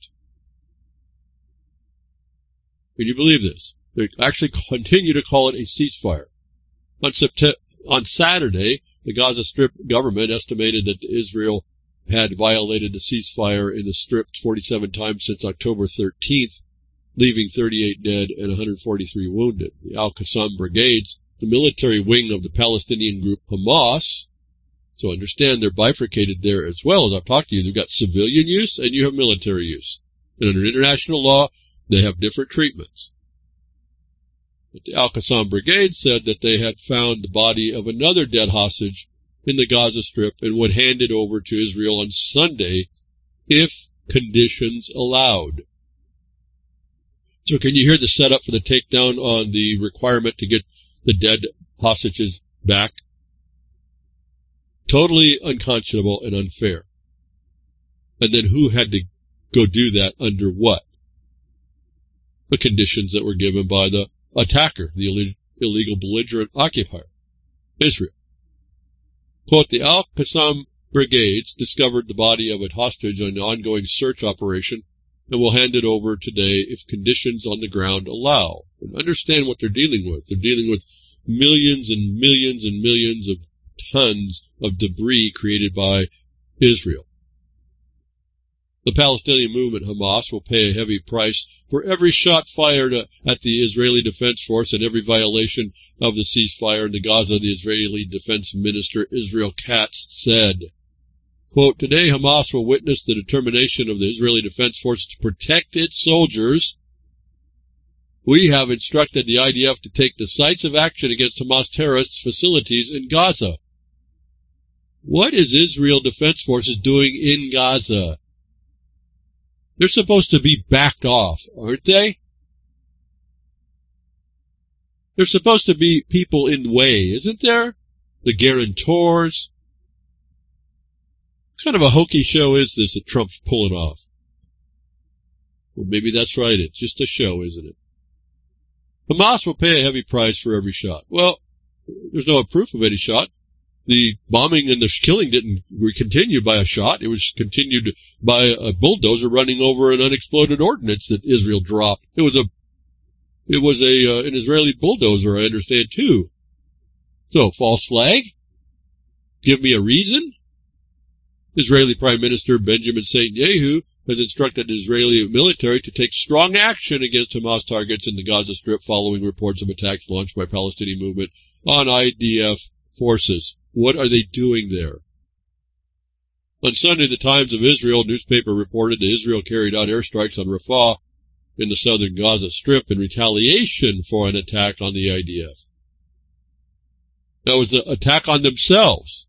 Can you believe this? They actually continue to call it a ceasefire. On Saturday, the Gaza Strip government estimated that Israel had violated the ceasefire in the Strip 47 times since October 13th, leaving 38 dead and 143 wounded. The Al-Qassam brigades, the military wing of the Palestinian group Hamas, so understand they're bifurcated there as well. As I've talked to you, they've got civilian use and you have military use. And under international law, they have different treatments. But the Al-Qassam brigade said that they had found the body of another dead hostage in the Gaza Strip and would hand it over to Israel on Sunday if conditions allowed. So can you hear the setup for the takedown on the requirement to get the dead hostages back? Totally unconscionable and unfair. And then who had to go do that under what? The conditions that were given by the attacker, the illegal belligerent occupier, Israel. Quote, the Al-Qassam brigades discovered the body of a hostage on an ongoing search operation and will hand it over today if conditions on the ground allow. And understand what they're dealing with. They're dealing with millions and millions and millions of tons of debris created by Israel. The Palestinian movement, Hamas, will pay a heavy price for every shot fired at the Israeli Defense Force and every violation of the ceasefire in the Gaza, the Israeli Defense Minister Israel Katz said. Quote, today Hamas will witness the determination of the Israeli Defense Force to protect its soldiers. We have instructed the IDF to take decisive action against Hamas terrorists' facilities in Gaza. What is Israel Defense Forces doing in Gaza? They're supposed to be backed off, aren't they? There's supposed to be people in the way, isn't there? The guarantors. What kind of a hokey show is this that Trump's pulling off? Well, maybe that's right. It's just a show, isn't it? Hamas will pay a heavy price for every shot. Well, there's no proof of any shot. The bombing and the killing didn't continue by a shot. It was continued by a bulldozer running over an unexploded ordnance that Israel dropped. It was an Israeli bulldozer, I understand, too. So, false flag? Give me a reason? Israeli Prime Minister Benjamin Netanyahu has instructed the Israeli military to take strong action against Hamas targets in the Gaza Strip following reports of attacks launched by Palestinian movement on IDF forces. What are they doing there? On Sunday, the Times of Israel newspaper reported that Israel carried out airstrikes on Rafah in the southern Gaza Strip in retaliation for an attack on the IDF. That was an attack on themselves.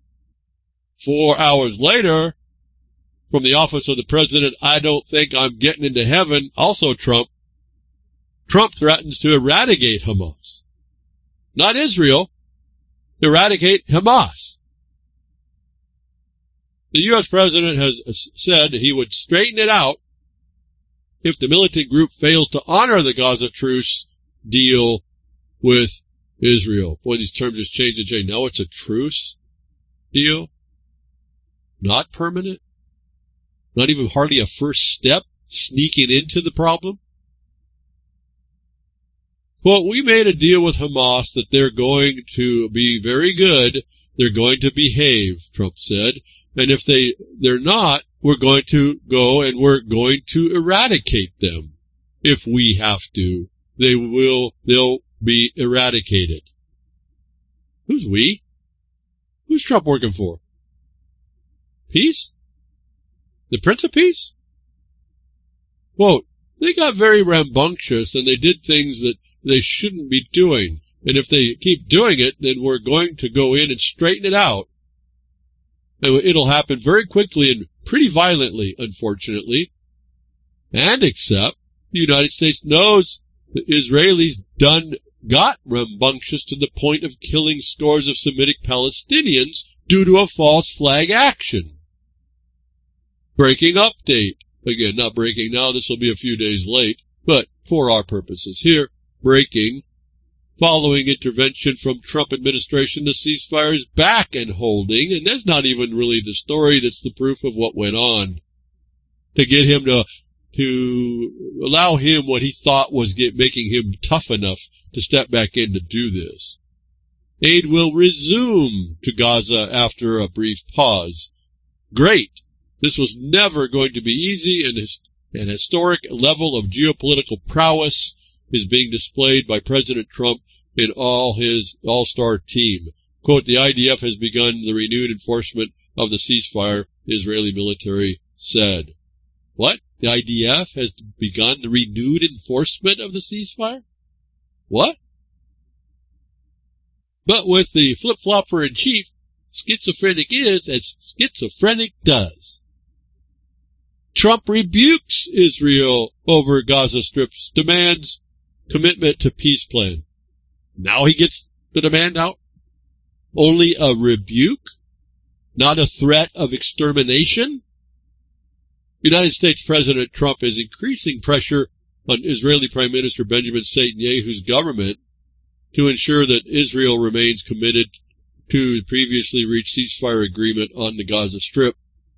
4 hours later, from the office of the president, I don't think I'm getting into heaven, also Trump threatens to eradicate Hamas. Not Israel. Eradicate Hamas. The U.S. president has said he would straighten it out if the militant group fails to honor the Gaza truce deal with Israel. Boy, these terms just changed and changed. Now it's a truce deal. Not permanent. Not even hardly a first step sneaking into the problem. Well, we made a deal with Hamas that they're going to be very good. They're going to behave, Trump said. And if they're not, we're going to go and we're going to eradicate them. If we have to, they'll be eradicated. Who's we? Who's Trump working for? Peace? The Prince of Peace? Quote, they got very rambunctious and they did things that they shouldn't be doing. And if they keep doing it, then we're going to go in and straighten it out. And it'll happen very quickly and pretty violently, unfortunately. And except the United States knows the Israelis got rambunctious to the point of killing scores of Semitic Palestinians due to a false flag action. Breaking update. Again, not breaking now, this will be a few days late, but for our purposes here, breaking. Following intervention from Trump administration, the ceasefire is back and holding, and that's not even really the story, that's the proof of what went on. To get him to allow him what he thought was making him tough enough to step back in to do this. Aid will resume to Gaza after a brief pause. Great! This was never going to be easy, and an historic level of geopolitical prowess is being displayed by President Trump in all his all-star team. Quote, the IDF has begun the renewed enforcement of the ceasefire, the Israeli military said. What? The IDF has begun the renewed enforcement of the ceasefire? What? But with the flip-flopper-in-chief, schizophrenic is as schizophrenic does. Trump rebukes Israel over Gaza Strip's demands, commitment to peace plan. Now he gets the demand out? Only a rebuke? Not a threat of extermination? United States President Trump is increasing pressure on Israeli Prime Minister Benjamin Netanyahu's government to ensure that Israel remains committed to the previously reached ceasefire agreement on the Gaza Strip.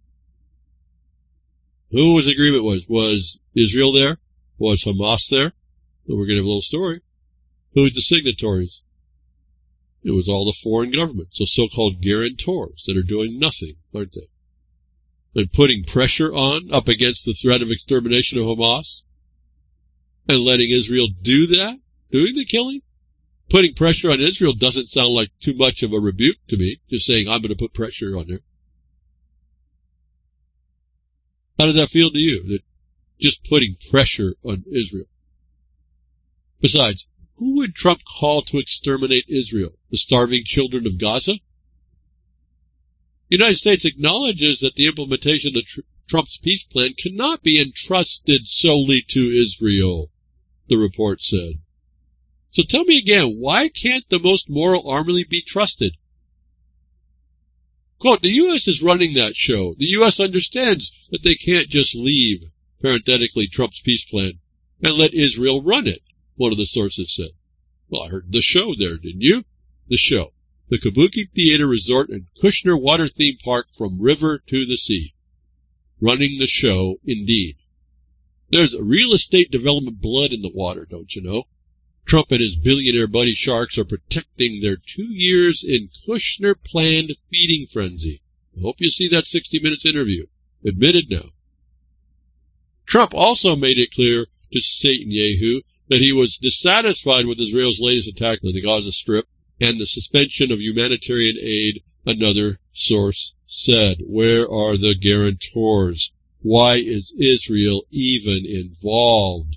Who was the agreement was? Was Israel there? Was Hamas there? So we're going to have a little story. Who's the signatories? It was all the foreign governments, the so-called guarantors that are doing nothing, aren't they? And putting pressure on up against the threat of extermination of Hamas and letting Israel do that, doing the killing. Putting pressure on Israel doesn't sound like too much of a rebuke to me, just saying I'm going to put pressure on there. How does that feel to you, that just putting pressure on Israel? Besides, who would Trump call to exterminate Israel? The starving children of Gaza? The United States acknowledges that the implementation of Trump's peace plan cannot be entrusted solely to Israel, the report said. So tell me again, why can't the most moral army be trusted? Quote, the U.S. is running that show. The U.S. understands that they can't just leave, parenthetically, Trump's peace plan, and let Israel run it, one of the sources said. Well, I heard the show there, didn't you? The show. The Kabuki Theater Resort and Kushner Water Theme Park from river to the sea. Running the show, indeed. There's real estate development blood in the water, don't you know? Trump and his billionaire buddy sharks are protecting their 2 years in Kushner-planned feeding frenzy. I hope you see that 60 Minutes interview. Admitted now. Trump also made it clear to Netanyahu that he was dissatisfied with Israel's latest attack on the Gaza Strip and the suspension of humanitarian aid, another source said. Where are the guarantors? Why is Israel even involved?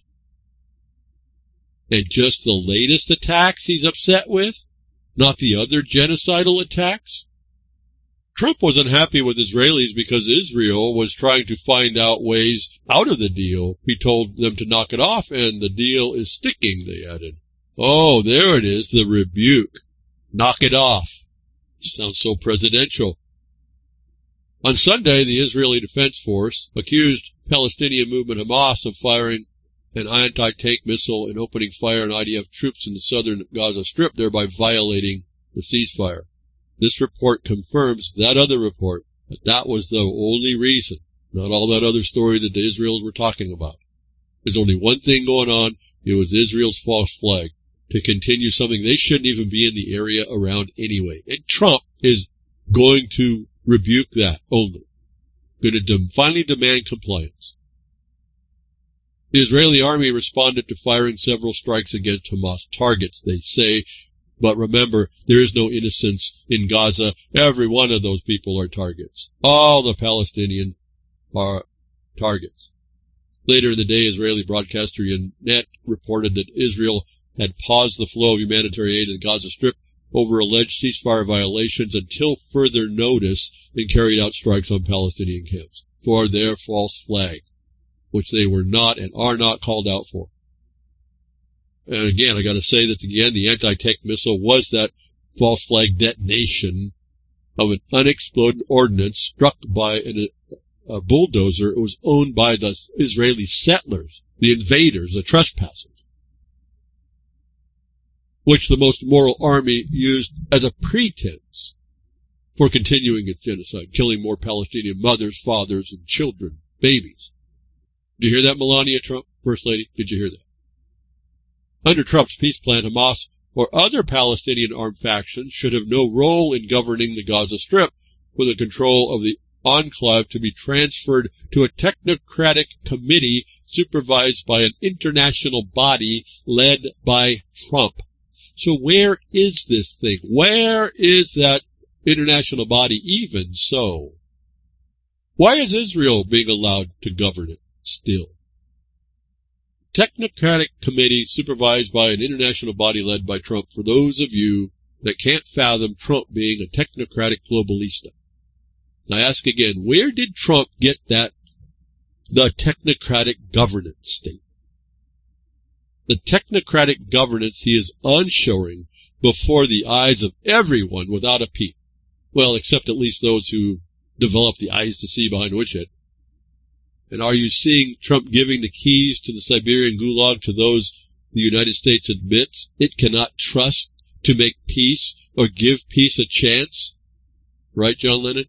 And just the latest attacks he's upset with? Not the other genocidal attacks? Trump was unhappy with Israelis because Israel was trying to find out ways out of the deal. He told them to knock it off, and the deal is sticking, they added. Oh, there it is, the rebuke. Knock it off. Sounds so presidential. On Sunday, the Israeli Defense Force accused Palestinian movement Hamas of firing an anti-tank missile and opening fire on IDF troops in the southern Gaza Strip, thereby violating the ceasefire. This report confirms that other report, that was the only reason, not all that other story that the Israelis were talking about. There's only one thing going on. It was Israel's false flag to continue something they shouldn't even be in the area around anyway. And Trump is going to rebuke that only. Going to finally demand compliance. The Israeli army responded to firing several strikes against Hamas targets, they say. But remember, there is no innocence in Gaza. Every one of those people are targets. All the Palestinians are targets. Later in the day, Israeli broadcaster Ynet reported that Israel had paused the flow of humanitarian aid in the Gaza Strip over alleged ceasefire violations until further notice, and carried out strikes on Palestinian camps for their false flag, which they were not and are not called out for. And again, I got to say that again, the anti-tank missile was that false flag detonation of an unexploded ordnance struck by a bulldozer. It was owned by the Israeli settlers, the invaders, the trespassers, which the most moral army used as a pretense for continuing its genocide, killing more Palestinian mothers, fathers, and children, babies. Did you hear that, Melania Trump, First Lady? Did you hear that? Under Trump's peace plan, Hamas or other Palestinian armed factions should have no role in governing the Gaza Strip, with the control of the enclave to be transferred to a technocratic committee supervised by an international body led by Trump. So where is this thing? Where is that international body even so? Why is Israel being allowed to govern it still? Technocratic committee supervised by an international body led by Trump, for those of you that can't fathom Trump being a technocratic globalista. I ask again, where did Trump get that, the technocratic governance state? The technocratic governance he is onshoring before the eyes of everyone without a peep. Well, except at least those who develop the eyes to see behind which it. And are you seeing Trump giving the keys to the Siberian Gulag to those the United States admits it cannot trust to make peace or give peace a chance? Right, John Lennon?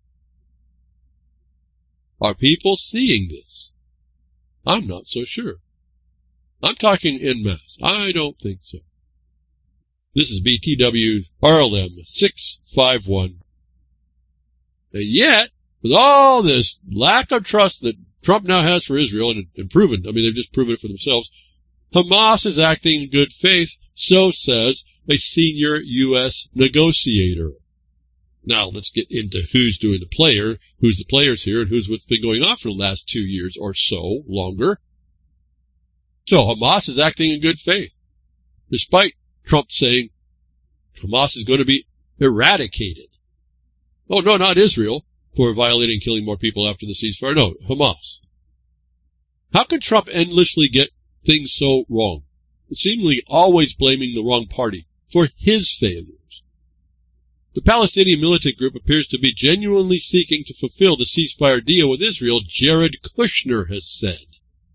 Are people seeing this? I'm not so sure. I'm talking en masse. I don't think so. This is BTW RLM 651. And yet, with all this lack of trust that Trump now has for Israel, and proven, I mean, they've just proven it for themselves, Hamas is acting in good faith, so says a senior U.S. negotiator. Now, let's get into who's doing the player, who's the players here, and who's what's been going on for the last 2 years or so, longer. So, Hamas is acting in good faith, despite Trump saying Hamas is going to be eradicated. Oh, no, not Israel, for violating and killing more people after the ceasefire. No, Hamas. How could Trump endlessly get things so wrong? Seemingly always blaming the wrong party for his failures. The Palestinian militant group appears to be genuinely seeking to fulfill the ceasefire deal with Israel, Jared Kushner has said.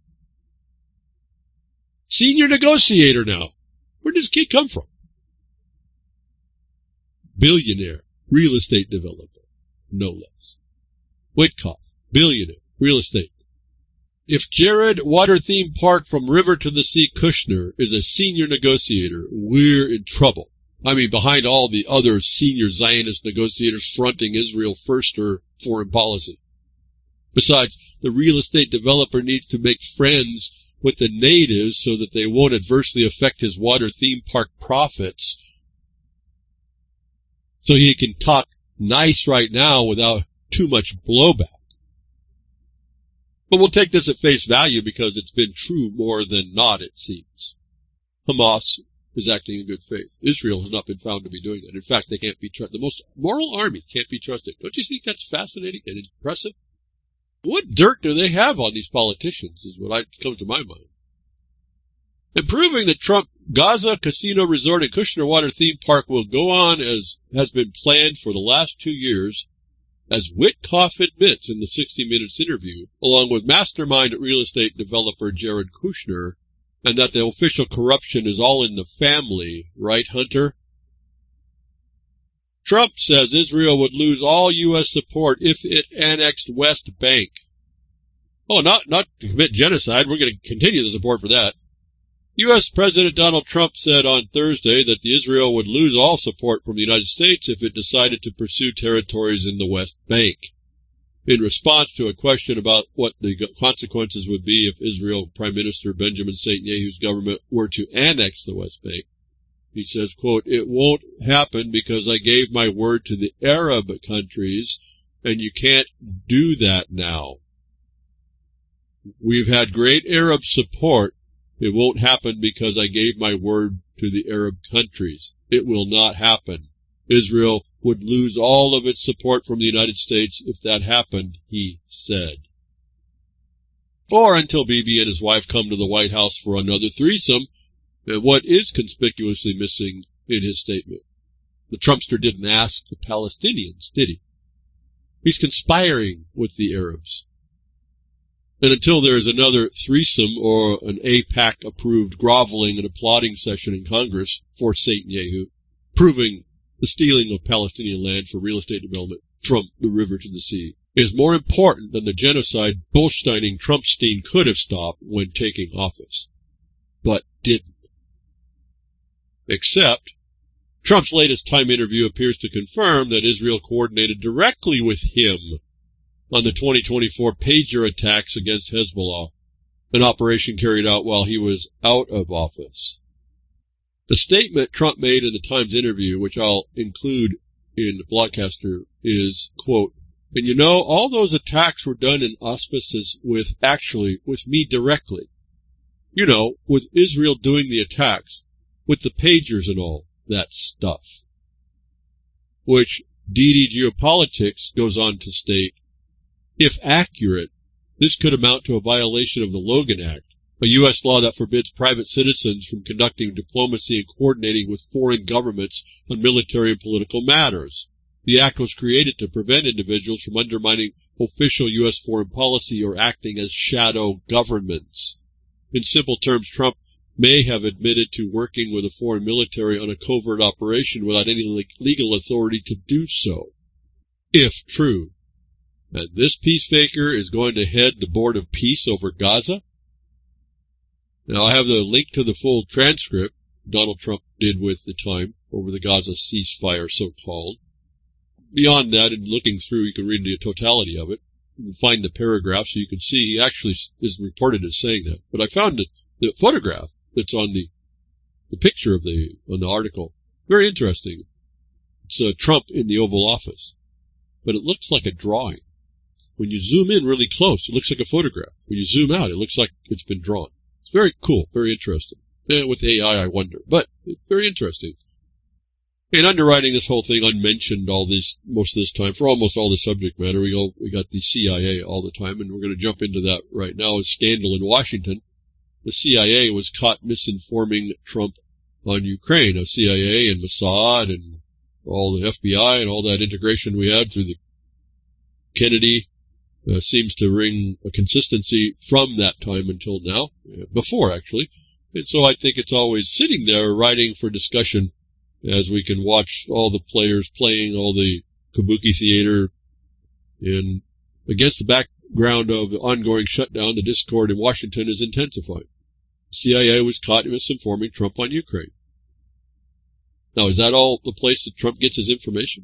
Senior negotiator now. Where does this kid come from? Billionaire real estate developer, no less. Witkoff, billionaire, real estate. If Jared Water Theme Park from River to the Sea Kushner is a senior negotiator, we're in trouble. I mean, behind all the other senior Zionist negotiators fronting Israel firster foreign policy. Besides, the real estate developer needs to make friends with the natives so that they won't adversely affect his water theme park profits. So he can talk nice right now without too much blowback. But we'll take this at face value because it's been true more than not, it seems. Hamas is acting in good faith. Israel has not been found to be doing that. In fact, they can't be trusted. The most moral army can't be trusted. Don't you think that's fascinating and impressive? What dirt do they have on these politicians is what comes to my mind. And proving that Trump Gaza Casino Resort and Kushner Water Theme Park will go on as has been planned for the last 2 years, as Witkoff admits in the 60 Minutes interview, along with mastermind real estate developer Jared Kushner, and that the official corruption is all in the family, right, Hunter? Trump says Israel would lose all U.S. support if it annexed West Bank. Oh, not to commit genocide. We're going to continue the support for that. U.S. President Donald Trump said on Thursday that Israel would lose all support from the United States if it decided to pursue territories in the West Bank. In response to a question about what the consequences would be if Israel Prime Minister Benjamin Netanyahu's government were to annex the West Bank, he says, quote, "It won't happen because I gave my word to the Arab countries, and you can't do that now. We've had great Arab support. It won't happen because I gave my word to the Arab countries. It will not happen. Israel would lose all of its support from the United States if that happened," he said. Or until Bibi and his wife come to the White House for another threesome, and what is conspicuously missing in his statement? The Trumpster didn't ask the Palestinians, did he? He's conspiring with the Arabs. And until there is another threesome or an AIPAC-approved groveling and applauding session in Congress for Netanyahu, proving the stealing of Palestinian land for real estate development from the river to the sea, is more important than the genocide Bullsteining Trumpstein could have stopped when taking office, but didn't. Except, Trump's latest Time interview appears to confirm that Israel coordinated directly with him on the 2024 pager attacks against Hezbollah, an operation carried out while he was out of office. The statement Trump made in the Times interview, which I'll include in the broadcaster, is, quote, "And you know, all those attacks were done in auspices with me directly. You know, with Israel doing the attacks, with the pagers and all that stuff." Which DD Geopolitics goes on to state, if accurate, this could amount to a violation of the Logan Act, a U.S. law that forbids private citizens from conducting diplomacy and coordinating with foreign governments on military and political matters. The act was created to prevent individuals from undermining official U.S. foreign policy or acting as shadow governments. In simple terms, Trump may have admitted to working with a foreign military on a covert operation without any legal authority to do so, if true. And this peacefaker is going to head the Board of Peace over Gaza? Now, I have the link to the full transcript Donald Trump did with the Time over the Gaza ceasefire, so-called. Beyond that, in looking through, you can read the totality of it. You can find the paragraph so you can see he actually is reported as saying that. But I found the photograph that's on the picture of on the article very interesting. It's Trump in the Oval Office, but it looks like a drawing. When you zoom in really close, it looks like a photograph. When you zoom out, it looks like it's been drawn. It's very cool, very interesting. With AI, I wonder, but it's very interesting. In underwriting this whole thing, unmentioned most of this time, for almost all the subject matter, we got the CIA all the time, and we're going to jump into that right now. A scandal in Washington. The CIA was caught misinforming Trump on Ukraine. The CIA and Mossad and all the FBI and all that integration we had through the Kennedy seems to ring a consistency from that time until now, before actually. And so I think it's always sitting there writing for discussion as we can watch all the players playing all the kabuki theater against the background of the ongoing shutdown. The discord in Washington is intensifying. The CIA was caught misinforming Trump on Ukraine. Now, is that all the place that Trump gets his information?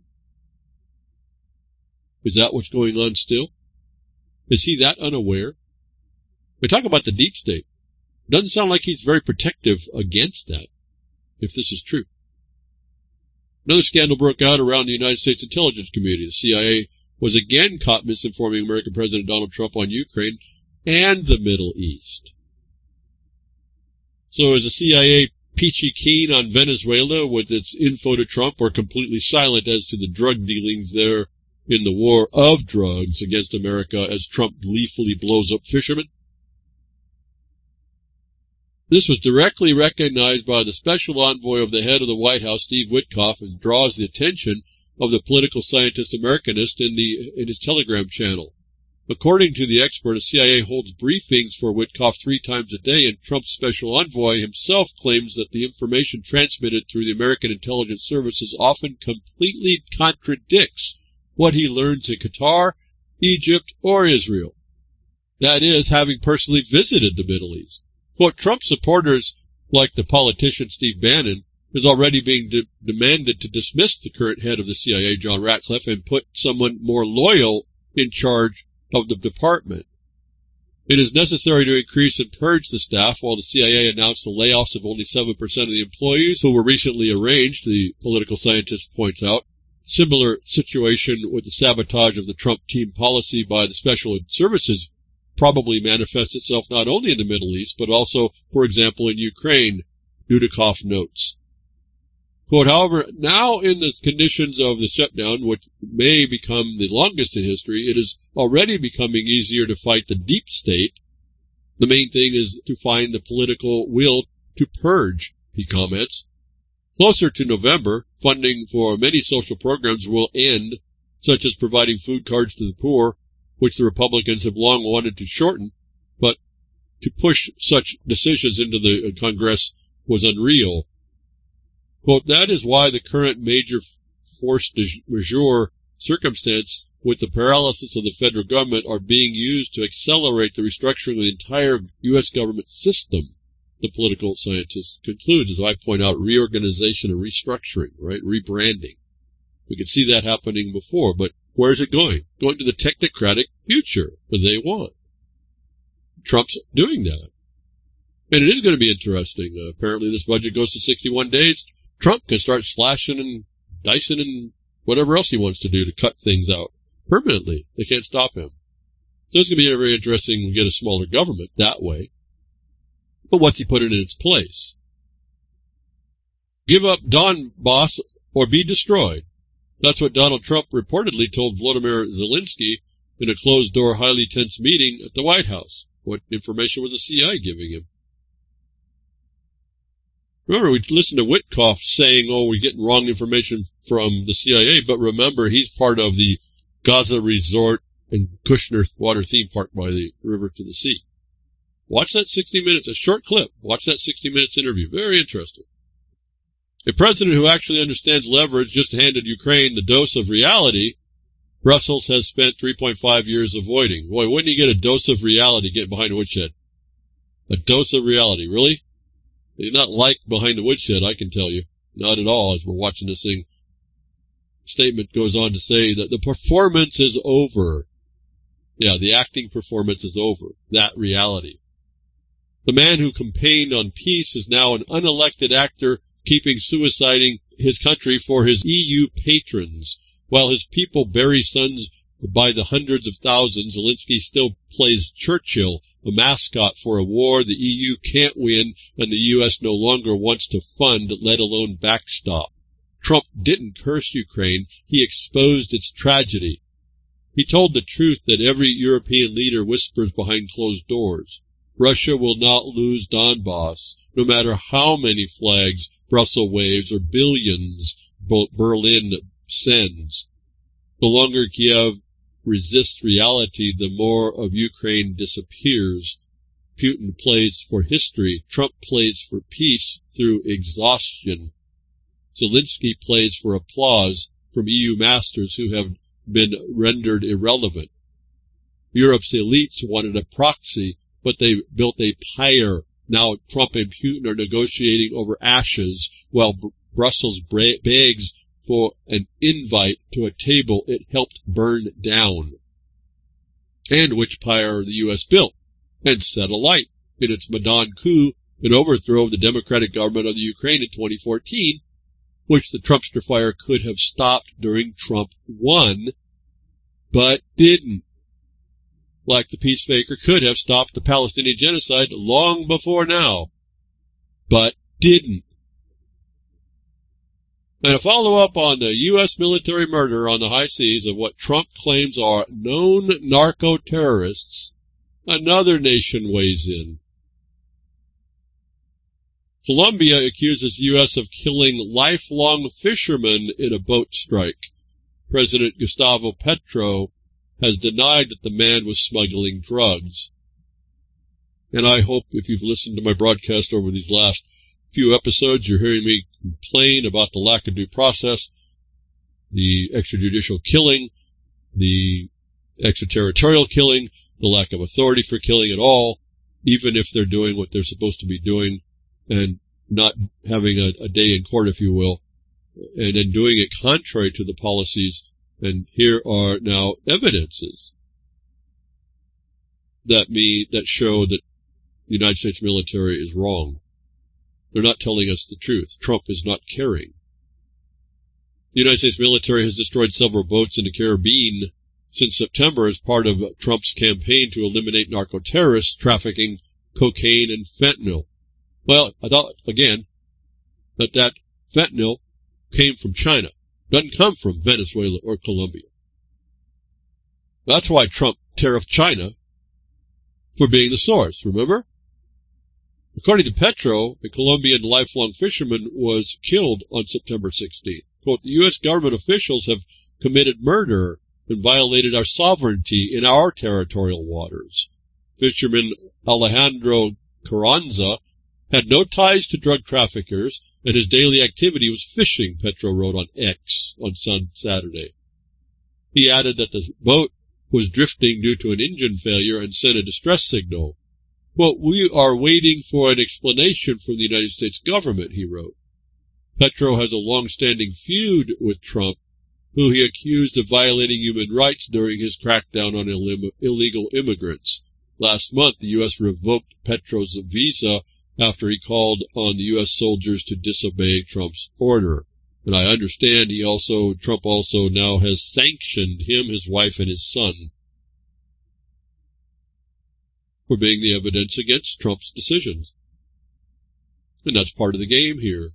Is that what's going on still? Is he that unaware? We talk about the deep state. Doesn't sound like he's very protective against that, if this is true. Another scandal broke out around the United States intelligence community. The CIA was again caught misinforming American President Donald Trump on Ukraine and the Middle East. So is the CIA peachy keen on Venezuela with its info to Trump, or completely silent as to the drug dealings there in the war of drugs against America as Trump gleefully blows up fishermen? This was directly recognized by the special envoy of the head of the White House, Steve Witkoff, and draws the attention of the political scientist Americanist in his Telegram channel. According to the expert, the CIA holds briefings for Witkoff 3 times a day, and Trump's special envoy himself claims that the information transmitted through the American intelligence services often completely contradicts what he learns in Qatar, Egypt, or Israel. That is, having personally visited the Middle East. Quote, Trump supporters, like the politician Steve Bannon, is already being demanded to dismiss the current head of the CIA, John Ratcliffe, and put someone more loyal in charge of the department. It is necessary to increase and purge the staff, while the CIA announced the layoffs of only 7% of the employees who were recently arraigned, the political scientist points out. Similar situation with the sabotage of the Trump team policy by the special services probably manifests itself not only in the Middle East, but also, for example, in Ukraine, Dudikoff notes. Quote, however, now in the conditions of the shutdown, which may become the longest in history, it is already becoming easier to fight the deep state. The main thing is to find the political will to purge, he comments. Closer to November, funding for many social programs will end, such as providing food cards to the poor, which the Republicans have long wanted to shorten, but to push such decisions into the Congress was unreal. Quote, that is why the current major force majeure circumstance with the paralysis of the federal government are being used to accelerate the restructuring of the entire U.S. government system, the political scientist concludes, as I point out, reorganization and restructuring, right? Rebranding. We could see that happening before, but where is it going? Going to the technocratic future that they want. Trump's doing that. And it is going to be interesting. Apparently this budget goes to 61 days. Trump can start slashing and dicing and whatever else he wants to do to cut things out permanently. They can't stop him. So it's going to be very interesting to get a smaller government that way. But what's he put in its place? Give up Donbass or be destroyed. That's what Donald Trump reportedly told Volodymyr Zelensky in a closed-door, highly tense meeting at the White House. What information was the CIA giving him? Remember, we listened to Witkoff saying, oh, we're getting wrong information from the CIA, but remember, he's part of the Gaza Resort and Kushner Water Theme Park by the river to the sea. Watch that 60 Minutes, a short clip. Watch that 60 Minutes interview. Very interesting. A president who actually understands leverage just handed Ukraine the dose of reality Brussels has spent 3.5 years avoiding. Boy, wouldn't you get a dose of reality getting behind a woodshed? A dose of reality, really? They do not like behind the woodshed, I can tell you. Not at all, as we're watching this thing. Statement goes on to say that the performance is over. Yeah, the acting performance is over. That reality. The man who campaigned on peace is now an unelected actor keeping suiciding his country for his EU patrons. While his people bury sons by the hundreds of thousands, Zelensky still plays Churchill, a mascot for a war the EU can't win and the U.S. no longer wants to fund, let alone backstop. Trump didn't curse Ukraine, he exposed its tragedy. He told the truth that every European leader whispers behind closed doors. Russia will not lose Donbass, no matter how many flags Brussels waves or billions Berlin sends. The longer Kiev resists reality, the more of Ukraine disappears. Putin plays for history. Trump plays for peace through exhaustion. Zelensky plays for applause from EU masters who have been rendered irrelevant. Europe's elites wanted a proxy, but they built a pyre. Now Trump and Putin are negotiating over ashes while Brussels begs for an invite to a table it helped burn down, and which pyre the U.S. built and set alight in its Maidan coup and overthrow of the democratic government of the Ukraine in 2014, which the Trumpster fire could have stopped during Trump won, but didn't. Like the peacemaker could have stopped the Palestinian genocide long before now, but didn't. And a follow-up on the U.S. military murder on the high seas of what Trump claims are known narco-terrorists, another nation weighs in. Colombia accuses U.S. of killing lifelong fishermen in a boat strike. President Gustavo Petro has denied that the man was smuggling drugs. And I hope if you've listened to my broadcast over these last few episodes, you're hearing me complain about the lack of due process, the extrajudicial killing, the extraterritorial killing, the lack of authority for killing at all, even if they're doing what they're supposed to be doing and not having a day in court, if you will, and then doing it contrary to the policies. And here are now evidences that show that the United States military is wrong. They're not telling us the truth. Trump is not caring. The United States military has destroyed several boats in the Caribbean since September as part of Trump's campaign to eliminate narco-terrorists trafficking cocaine and fentanyl. Well, I thought, again, that fentanyl came from China. Doesn't come from Venezuela or Colombia. That's why Trump tariffed China for being the source, remember? According to Petro, a Colombian lifelong fisherman was killed on September 16th. Quote, the U.S. government officials have committed murder and violated our sovereignty in our territorial waters. Fisherman Alejandro Carranza had no ties to drug traffickers, and his daily activity was fishing, Petro wrote on X on Saturday. He added that the boat was drifting due to an engine failure and sent a distress signal. Quote, we are waiting for an explanation from the United States government, he wrote. Petro has a long-standing feud with Trump, who he accused of violating human rights during his crackdown on illegal immigrants. Last month, the U.S. revoked Petro's visa after he called on the U.S. soldiers to disobey Trump's order. And I understand Trump also now has sanctioned him, his wife, and his son for being the evidence against Trump's decisions. And that's part of the game here.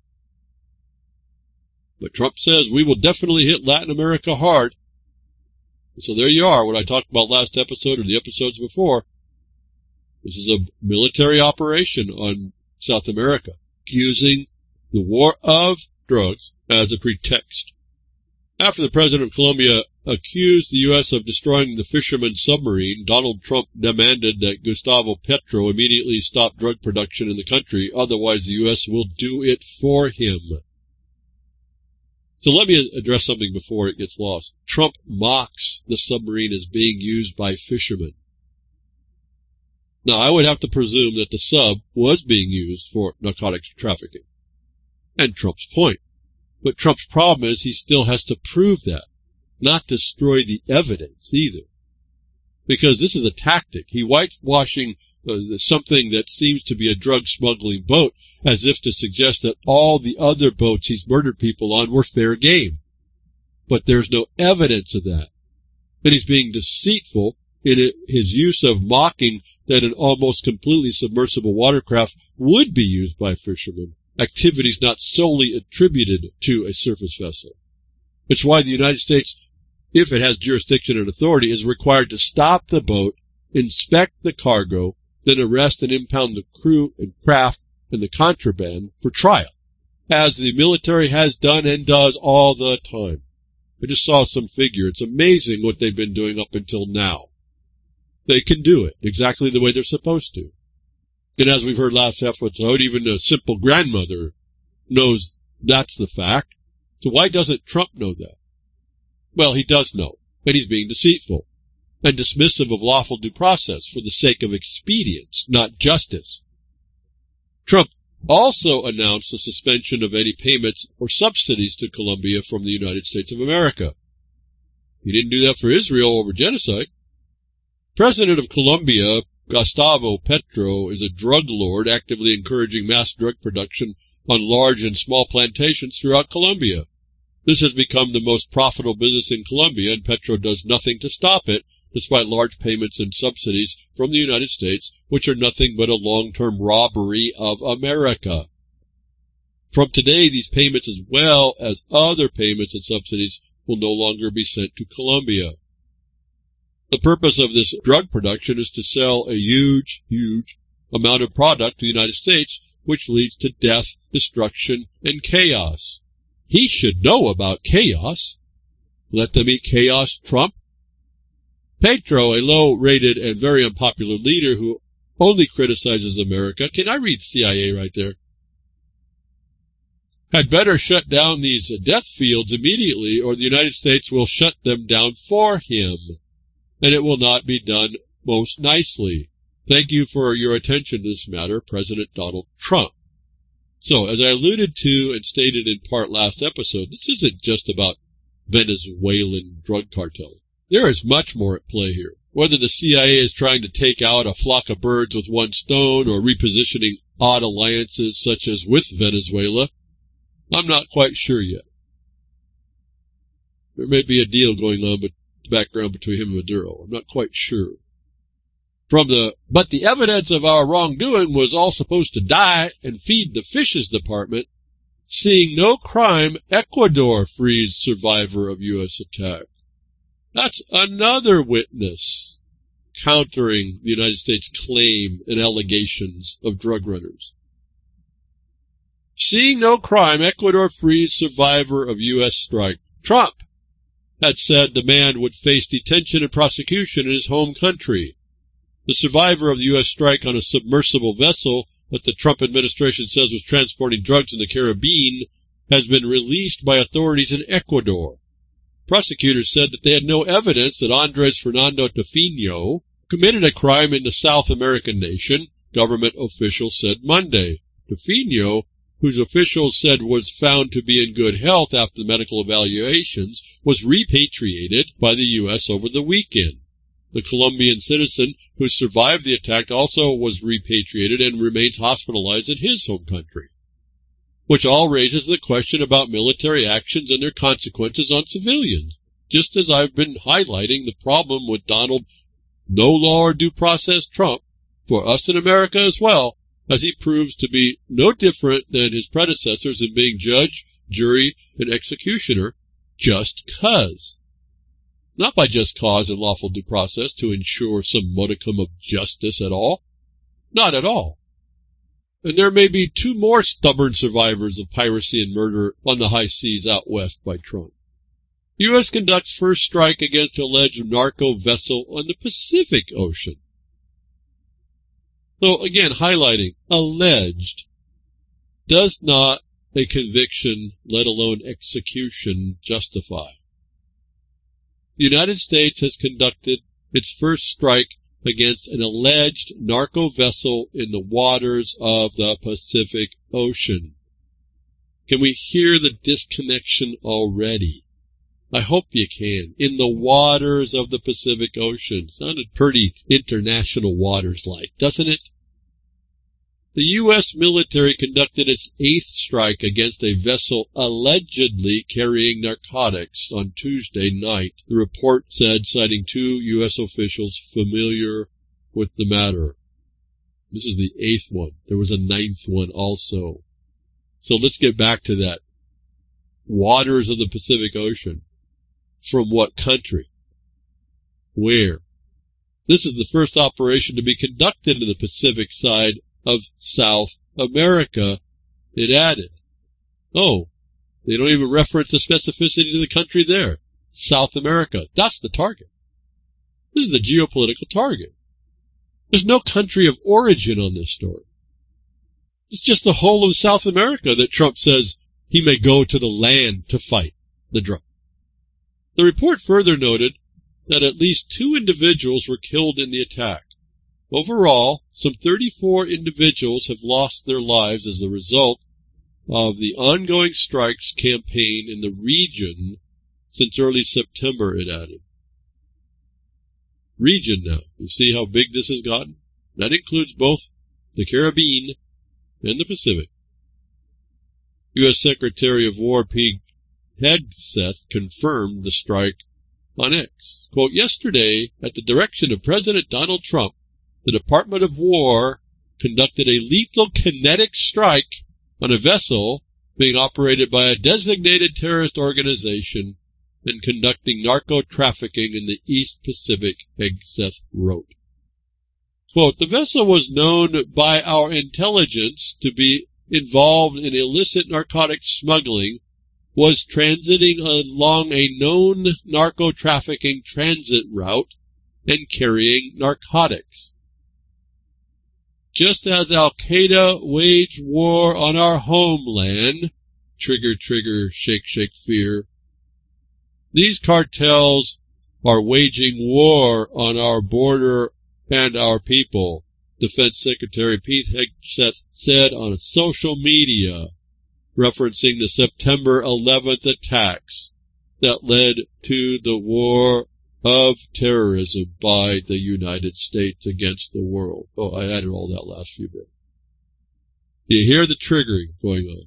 But Trump says we will definitely hit Latin America hard. So there you are, what I talked about last episode or the episodes before. This is a military operation on South America, using the war of drugs as a pretext. After the president of Colombia accused the U.S. of destroying the fisherman's submarine, Donald Trump demanded that Gustavo Petro immediately stop drug production in the country, otherwise the U.S. will do it for him. So let me address something before it gets lost. Trump mocks the submarine as being used by fishermen. Now, I would have to presume that the sub was being used for narcotics trafficking. And Trump's point. But Trump's problem is he still has to prove that, not destroy the evidence either. Because this is a tactic. He whitewashing something that seems to be a drug smuggling boat as if to suggest that all the other boats he's murdered people on were fair game. But there's no evidence of that. And he's being deceitful in his use of mocking that an almost completely submersible watercraft would be used by fishermen, activities not solely attributed to a surface vessel. It's why the United States, if it has jurisdiction and authority, is required to stop the boat, inspect the cargo, then arrest and impound the crew and craft and the contraband for trial, as the military has done and does all the time. I just saw some figure. It's amazing what they've been doing up until now. They can do it exactly the way they're supposed to. And as we've heard last episode, even a simple grandmother knows that's the fact. So why doesn't Trump know that? Well, he does know, and he's being deceitful and dismissive of lawful due process for the sake of expedience, not justice. Trump also announced the suspension of any payments or subsidies to Colombia from the United States of America. He didn't do that for Israel over genocide. President of Colombia, Gustavo Petro, is a drug lord actively encouraging mass drug production on large and small plantations throughout Colombia. This has become the most profitable business in Colombia, and Petro does nothing to stop it, despite large payments and subsidies from the United States, which are nothing but a long-term robbery of America. From today, these payments, as well as other payments and subsidies, will no longer be sent to Colombia. The purpose of this drug production is to sell a huge amount of product to the United States, which leads to death, destruction, and chaos. He should know about chaos. Let them eat chaos, Trump. Petro, a low-rated and very unpopular leader who only criticizes America, can I read CIA right there? Had better shut down these death fields immediately, or the United States will shut them down for him. And it will not be done most nicely. Thank you for your attention to this matter, President Donald Trump. So, as I alluded to and stated in part last episode, this isn't just about Venezuelan drug cartels. There is much more at play here. Whether the CIA is trying to take out a flock of birds with one stone or repositioning odd alliances such as with Venezuela, I'm not quite sure yet. There may be a deal going on, but background between him and Maduro. I'm not quite sure. But the evidence of our wrongdoing was all supposed to die and feed the fishes department. Seeing no crime, Ecuador frees survivor of U.S. attack. That's another witness. countering the United States' claim and allegations of drug runners. Seeing no crime, Ecuador frees survivor of U.S. strike. Trump had said the man would face detention and prosecution in his home country. The survivor of the U.S. strike on a submersible vessel that the Trump administration says was transporting drugs in the Caribbean has been released by authorities in Ecuador. Prosecutors said that they had no evidence that Andres Fernando Tefino committed a crime in the South American nation, government officials said Monday. Tefino, whose officials said was found to be in good health after medical evaluations, was repatriated by the U.S. over the weekend. The Colombian citizen who survived the attack also was repatriated and remains hospitalized in his home country, which all raises the question about military actions and their consequences on civilians, just as I've been highlighting the problem with Donald No Law or Due Process Trump for us in America as well, as he proves to be no different than his predecessors in being judge, jury, and executioner just 'cause. Not by just cause and lawful due process to ensure some modicum of justice at all. Not at all. And there may be 2 more stubborn survivors of piracy and murder on the high seas out west by Trump. The U.S. conducts first strike against alleged narco vessel on the Pacific Ocean. So again, highlighting, alleged, does not a conviction, let alone execution, justify. The United States has conducted its first strike against an alleged narco vessel in the waters of the Pacific Ocean. Can we hear the disconnection already? I hope you can. In the waters of the Pacific Ocean. Sounded pretty international waters-like, doesn't it? The U.S. military conducted its 8th strike against a vessel allegedly carrying narcotics on Tuesday night, the report said, citing 2 U.S. officials familiar with the matter. This is the 8th one. There was a 9th one also. So let's get back to that. Waters of the Pacific Ocean. From what country? Where? This is the first operation to be conducted in the Pacific side of South America, it added. Oh, they don't even reference the specificity to the country there. South America. That's the target. This is the geopolitical target. There's no country of origin on this story. It's just the whole of South America that Trump says he may go to the land to fight the drug. The report further noted that at least 2 individuals were killed in the attack. Overall, some 34 individuals have lost their lives as a result of the ongoing strikes campaign in the region since early September, it added. Region now. You see how big this has gotten? That includes both the Caribbean and the Pacific. U.S. Secretary of War Pete Hegseth confirmed the strike on X. Quote, yesterday, at the direction of President Donald Trump, the Department of War conducted a lethal kinetic strike on a vessel being operated by a designated terrorist organization and conducting narco-trafficking in the East Pacific, Hegseth wrote. Quote, the vessel was known by our intelligence to be involved in illicit narcotic smuggling, was transiting along a known narco-trafficking transit route, and carrying narcotics. Just as Al-Qaeda waged war on our homeland, trigger, trigger, shake, shake, fear, these cartels are waging war on our border and our people, Defense Secretary Pete Hegseth said on social media, referencing the September 11th attacks that led to the war of terrorism by the United States against the world. Oh, I added all that last few bits. Do you hear the triggering going on?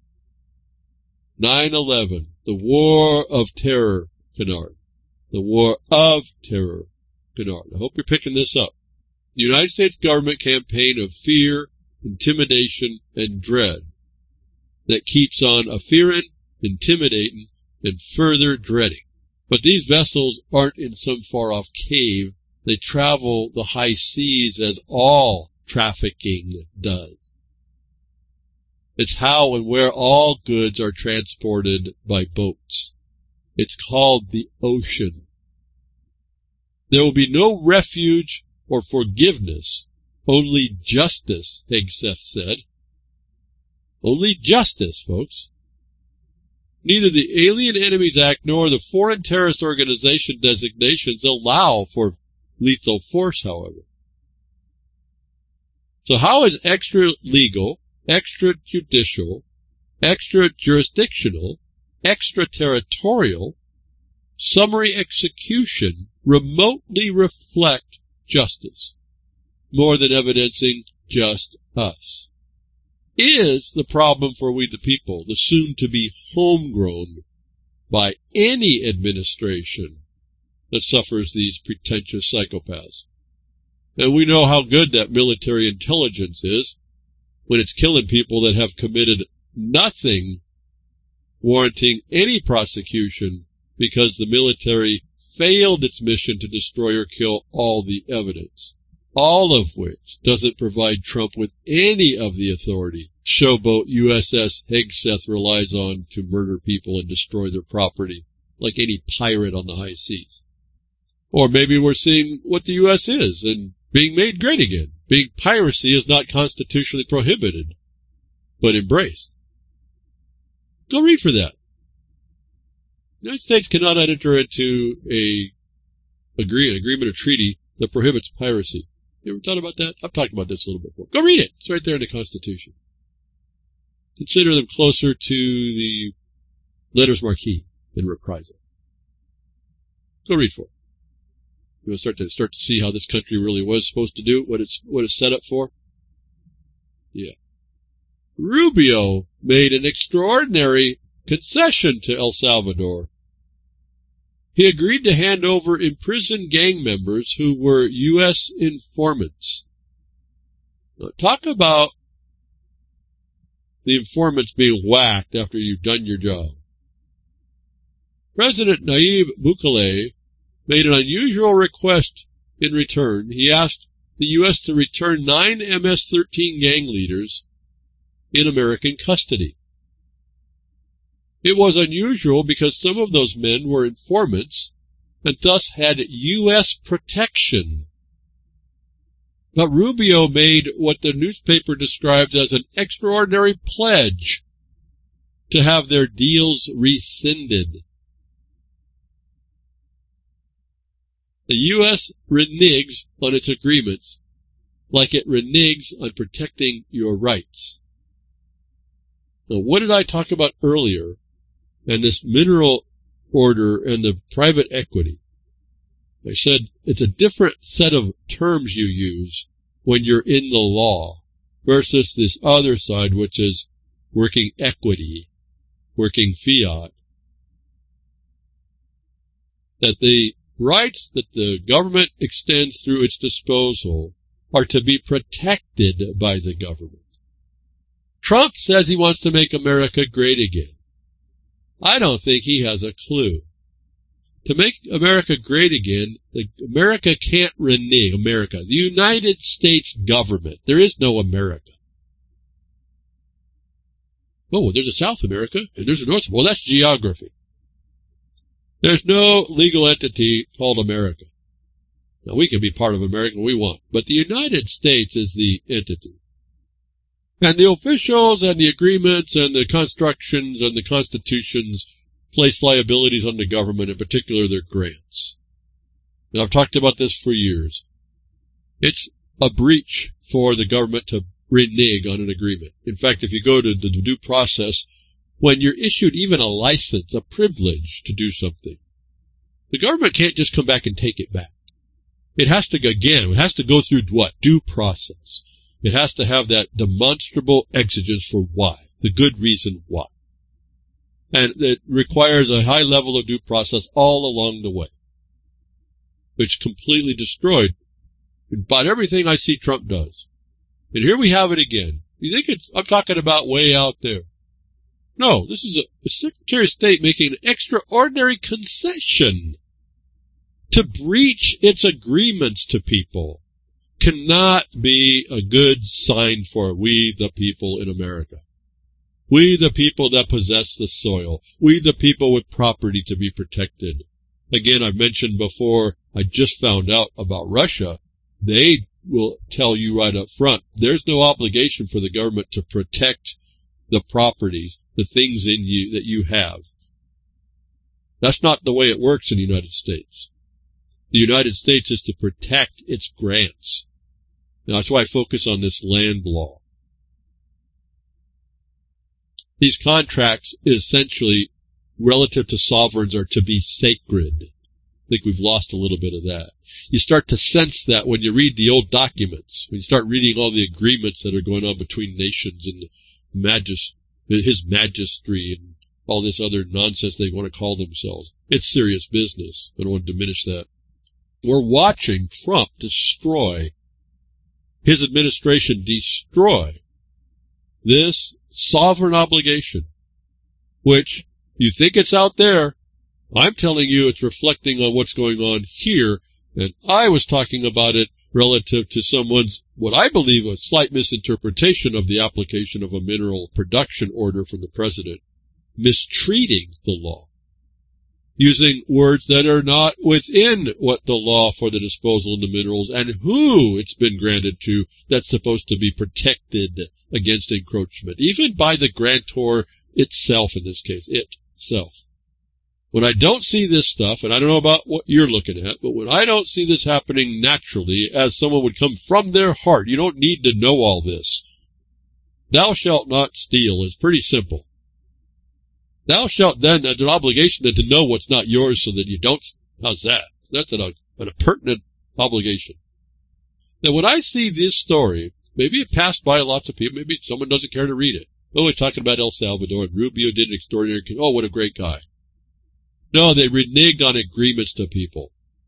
9/11, the war of terror, Kennard. The war of terror, Kennard. I hope you're picking this up. The United States government campaign of fear, intimidation, and dread that keeps on fearing, intimidating, and further dreading. But these vessels aren't in some far-off cave. They travel the high seas as all trafficking does. It's how and where all goods are transported by boats. It's called the ocean. There will be no refuge or forgiveness, only justice, Hegseth said. Only justice, folks. Neither the Alien Enemies Act nor the Foreign Terrorist Organization designations allow for lethal force, however. So how is extra-legal, extrajudicial, extra-jurisdictional, extraterritorial, summary execution remotely reflect justice, more than evidencing just us? Is the problem for we the people, the soon-to-be homegrown by any administration that suffers these pretentious psychopaths? And we know how good that military intelligence is when it's killing people that have committed nothing warranting any prosecution because the military failed its mission to destroy or kill all the evidence, all of which doesn't provide Trump with any of the authority showboat USS Hegseth relies on to murder people and destroy their property like any pirate on the high seas. Or maybe we're seeing what the U.S. is and being made great again. Being piracy is not constitutionally prohibited, but embraced. Go read for that. The United States cannot enter into an agreement or treaty that prohibits piracy. You ever thought about that? I've talked about this a little bit before. Go read it. It's right there in the Constitution. Consider them closer to the letters marquee than reprisal. Go read for it. You want to start to see how this country really was supposed to do, what it's set up for? Yeah. Rubio made an extraordinary concession to El Salvador. He agreed to hand over imprisoned gang members who were U.S. informants. Now, talk about the informants being whacked after you've done your job. President Nayib Bukele made an unusual request in return. He asked the U.S. to return 9 MS-13 gang leaders in American custody. It was unusual because some of those men were informants and thus had U.S. protection. But Rubio made what the newspaper describes as an extraordinary pledge to have their deals rescinded. The U.S. reneges on its agreements like it reneges on protecting your rights. Now, what did I talk about earlier? And this mineral order and the private equity. I said it's a different set of terms you use when you're in the law versus this other side, which is working equity, working fiat. That the rights that the government extends through its disposal are to be protected by the government. Trump says he wants to make America great again. I don't think he has a clue. To make America great again, America can't renege. America, the United States government. There is no America. Oh, there's a South America and there's a North. Well, that's geography. There's no legal entity called America. Now, we can be part of America if we want, but the United States is the entity. And the officials and the agreements and the constructions and the constitutions place liabilities on the government, in particular their grants. And I've talked about this for years. It's a breach for the government to renege on an agreement. In fact, if you go to the due process, when you're issued even a license, a privilege to do something, the government can't just come back and take it back. It has to, again, it has to go through what? Due process. It has to have that demonstrable exigence for why, the good reason why. And it requires a high level of due process all along the way, which completely destroyed about everything I see Trump does. And here we have it again. You think I'm talking about way out there. No, this is a Secretary of State making an extraordinary concession To breach its agreements to people cannot be a good sign for we the people in America. We the people that possess the soil. We the people with property to be protected. Again, I've mentioned before, I just found out about Russia. They will tell you right up front, there's no obligation for the government to protect the properties, the things in you that you have. That's not the way it works in the United States. The United States is to protect its grants. Now, that's why I focus on this land law. These contracts, essentially, relative to sovereigns, are to be sacred. I think we've lost a little bit of that. You start to sense that when you read the old documents, when you start reading all the agreements that are going on between nations and His Majesty and all this other nonsense they want to call themselves. It's serious business. I don't want to diminish that. We're watching Trump destroy, his administration destroy this sovereign obligation, which you think it's out there. I'm telling you it's reflecting on what's going on here, and I was talking about it relative to someone's, what I believe, a slight misinterpretation of the application of a mineral production order from the president, mistreating the law, using words that are not within what the law for the disposal of the minerals and who it's been granted to that's supposed to be protected against encroachment, even by the grantor itself in this case, itself. When I don't see this stuff, and I don't know about what you're looking at, but when I don't see this happening naturally, as someone would come from their heart, you don't need to know all this. Thou shalt not steal is pretty simple. Thou shalt then, there's an obligation then to know what's not yours so that you don't. How's that? That's an pertinent obligation. Now, when I see this story, maybe it passed by lots of people, maybe someone doesn't care to read it. Oh, we're talking about El Salvador, and Rubio did an extraordinary, oh, what a great guy. No, they reneged on agreements to people.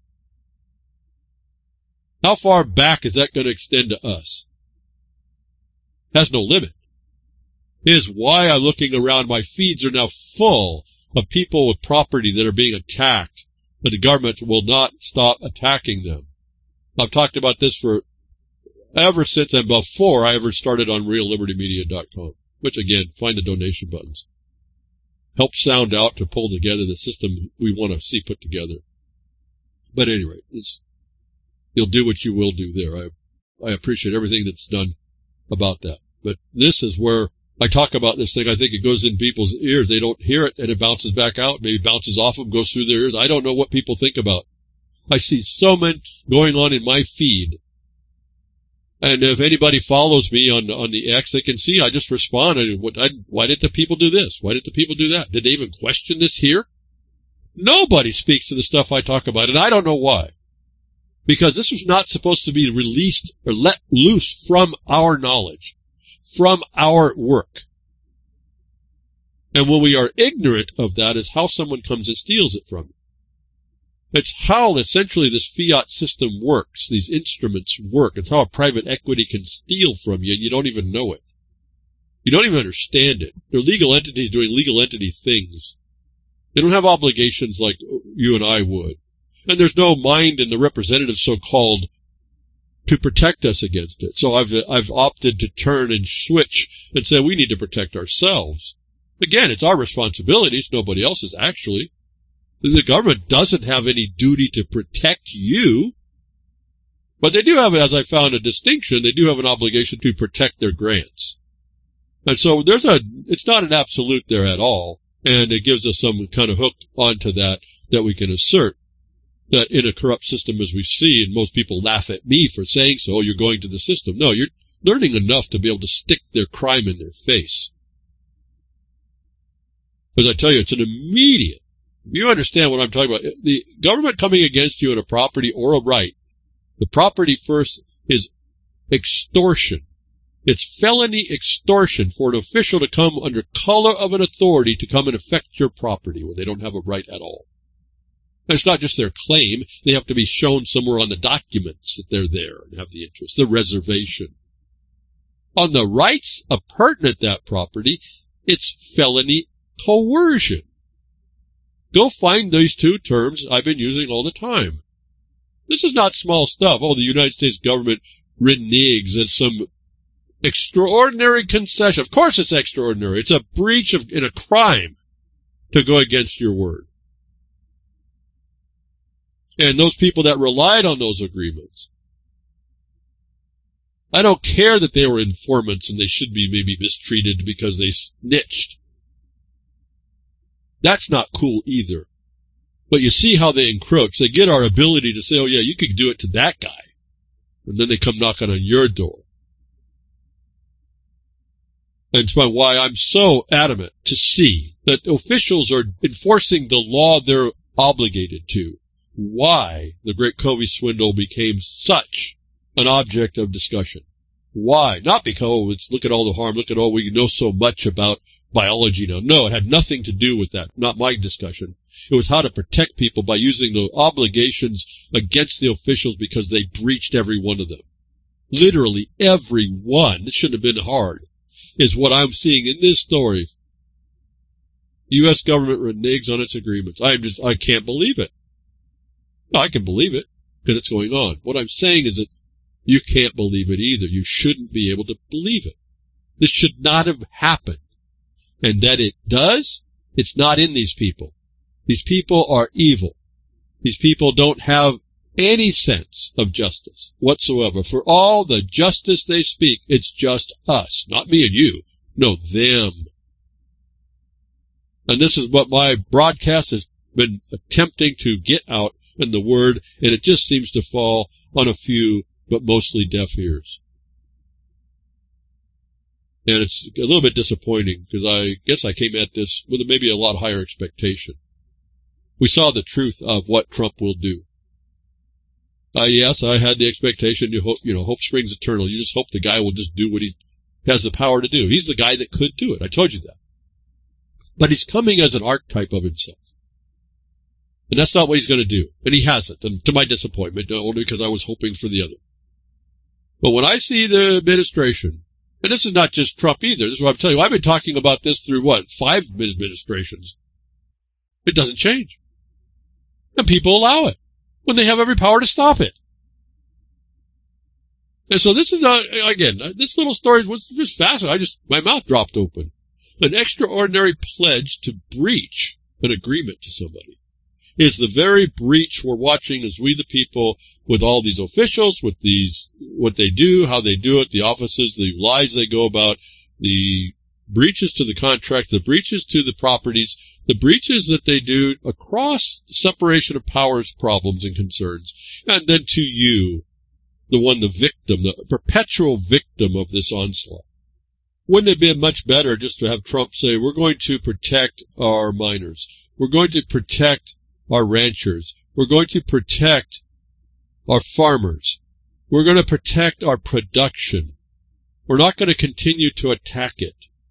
How far back is that going to extend to us? Has no limit. Is why I'm looking around. My feeds are now full of people with property that are being attacked, but the government will not stop attacking them. I've talked about this for ever since and before I ever started on reallibertymedia.com, which again, find the donation buttons. Help sound out to pull together the system we want to see put together. But at any rate, you'll do what you will do there. I appreciate everything that's done about that. But this is where I talk about this thing. I think it goes in people's ears. They don't hear it, and it bounces back out. Maybe bounces off them, goes through their ears. I don't know what people think about. I see so much going on in my feed. And if anybody follows me on the X, they can see I just respond. Why did the people do this? Why did the people do that? Did they even question this here? Nobody speaks to the stuff I talk about, and I don't know why. Because this was not supposed to be released or let loose from our knowledge, from our work. And when we are ignorant of that is how someone comes and steals it from you. It's how essentially this fiat system works, these instruments work. It's how a private equity can steal from you and you don't even know it. You don't even understand it. They're legal entities doing legal entity things. They don't have obligations like you and I would. And there's no mind in the representatives, so-called, to protect us against it. So I've opted to turn and switch and say we need to protect ourselves. Again, it's our responsibility. It's nobody else's, actually. The government doesn't have any duty to protect you. But they do have, as I found, a distinction. They do have an obligation to protect their grants. And so it's not an absolute there at all. And it gives us some kind of hook onto that we can assert. That in a corrupt system as we see, and most people laugh at me for saying so, you're going to the system. No, you're learning enough to be able to stick their crime in their face. As I tell you, it's an immediate. You understand what I'm talking about. The government coming against you in a property or a right, the property first is extortion. It's felony extortion for an official to come under color of an authority to come and affect your property when they don't have a right at all. And it's not just their claim. They have to be shown somewhere on the documents that they're there and have the interest, the reservation. On the rights appurtenant that property, it's felony coercion. Go find these two terms I've been using all the time. This is not small stuff. Oh, the United States government reneges at some extraordinary concession. Of course it's extraordinary. It's a breach and a crime to go against your word. And those people that relied on those agreements, I don't care that they were informants and they should be maybe mistreated because they snitched. That's not cool either. But you see how they encroach. They get our ability to say, oh yeah, you could do it to that guy. And then they come knocking on your door. And it's why I'm so adamant to see that officials are enforcing the law they're obligated to. Why the Great Covey swindle became such an object of discussion. Why? Not because, oh, look at all the harm, look at all we know so much about biology now. No, it had nothing to do with that. Not my discussion. It was how to protect people by using the obligations against the officials because they breached every one of them. Literally every one. This shouldn't have been hard. Is what I'm seeing in this story. The U.S. government reneges on its agreements. I can't believe it. No, I can believe it because it's going on. What I'm saying is that you can't believe it either. You shouldn't be able to believe it. This should not have happened. And that it does, it's not in these people. These people are evil. These people don't have any sense of justice whatsoever. For all the justice they speak, it's just us, not me and you. No, them. And this is what my broadcast has been attempting to get out in the word, and it just seems to fall on a few, but mostly deaf ears. And it's a little bit disappointing because I guess I came at this with maybe a lot higher expectation. We saw the truth of what Trump will do. Yes, I had the expectation. Hope springs eternal. You just hope the guy will just do what he has the power to do. He's the guy that could do it. I told you that. But he's coming as an archetype of himself. And that's not what he's going to do. And he hasn't, and to my disappointment, only because I was hoping for the other. But when I see the administration, and this is not just Trump either, this is what I'm telling you, I've been talking about this through, 5 administrations. It doesn't change. And people allow it when they have every power to stop it. And so this is, again, this little story was just fascinating. My mouth dropped open. An extraordinary pledge to breach an agreement to somebody is the very breach we're watching as we the people, with all these officials, with these, what they do, how they do it, the offices, the lies they go about, the breaches to the contract, the breaches to the properties, the breaches that they do across separation of powers problems and concerns, and then to you, the victim, the perpetual victim of this onslaught. Wouldn't it be much better just to have Trump say, we're going to protect our miners, we're going to protect our ranchers, we're going to protect our farmers, we're going to protect our production, we're not going to continue to attack it.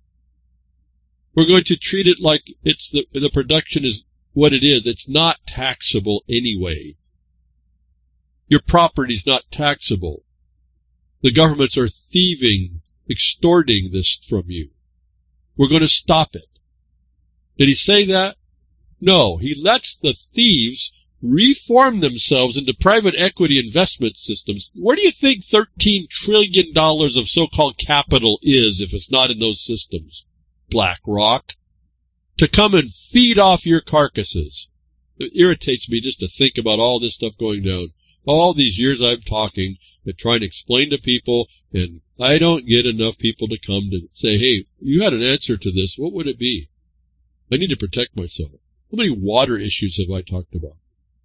We're going to treat it like it's the production is what it is. It's not taxable anyway. Your property's not taxable. The governments are thieving, extorting this from you. We're going to stop it. Did he say that? No. He lets the thieves reform themselves into private equity investment systems. Where do you think $13 trillion of so-called capital is if it's not in those systems? BlackRock, to come and feed off your carcasses. It irritates me just to think about all this stuff going down. All these years I'm talking and trying to explain to people, and I don't get enough people to come to say, hey, you had an answer to this. What would it be? I need to protect myself. How many water issues have I talked about?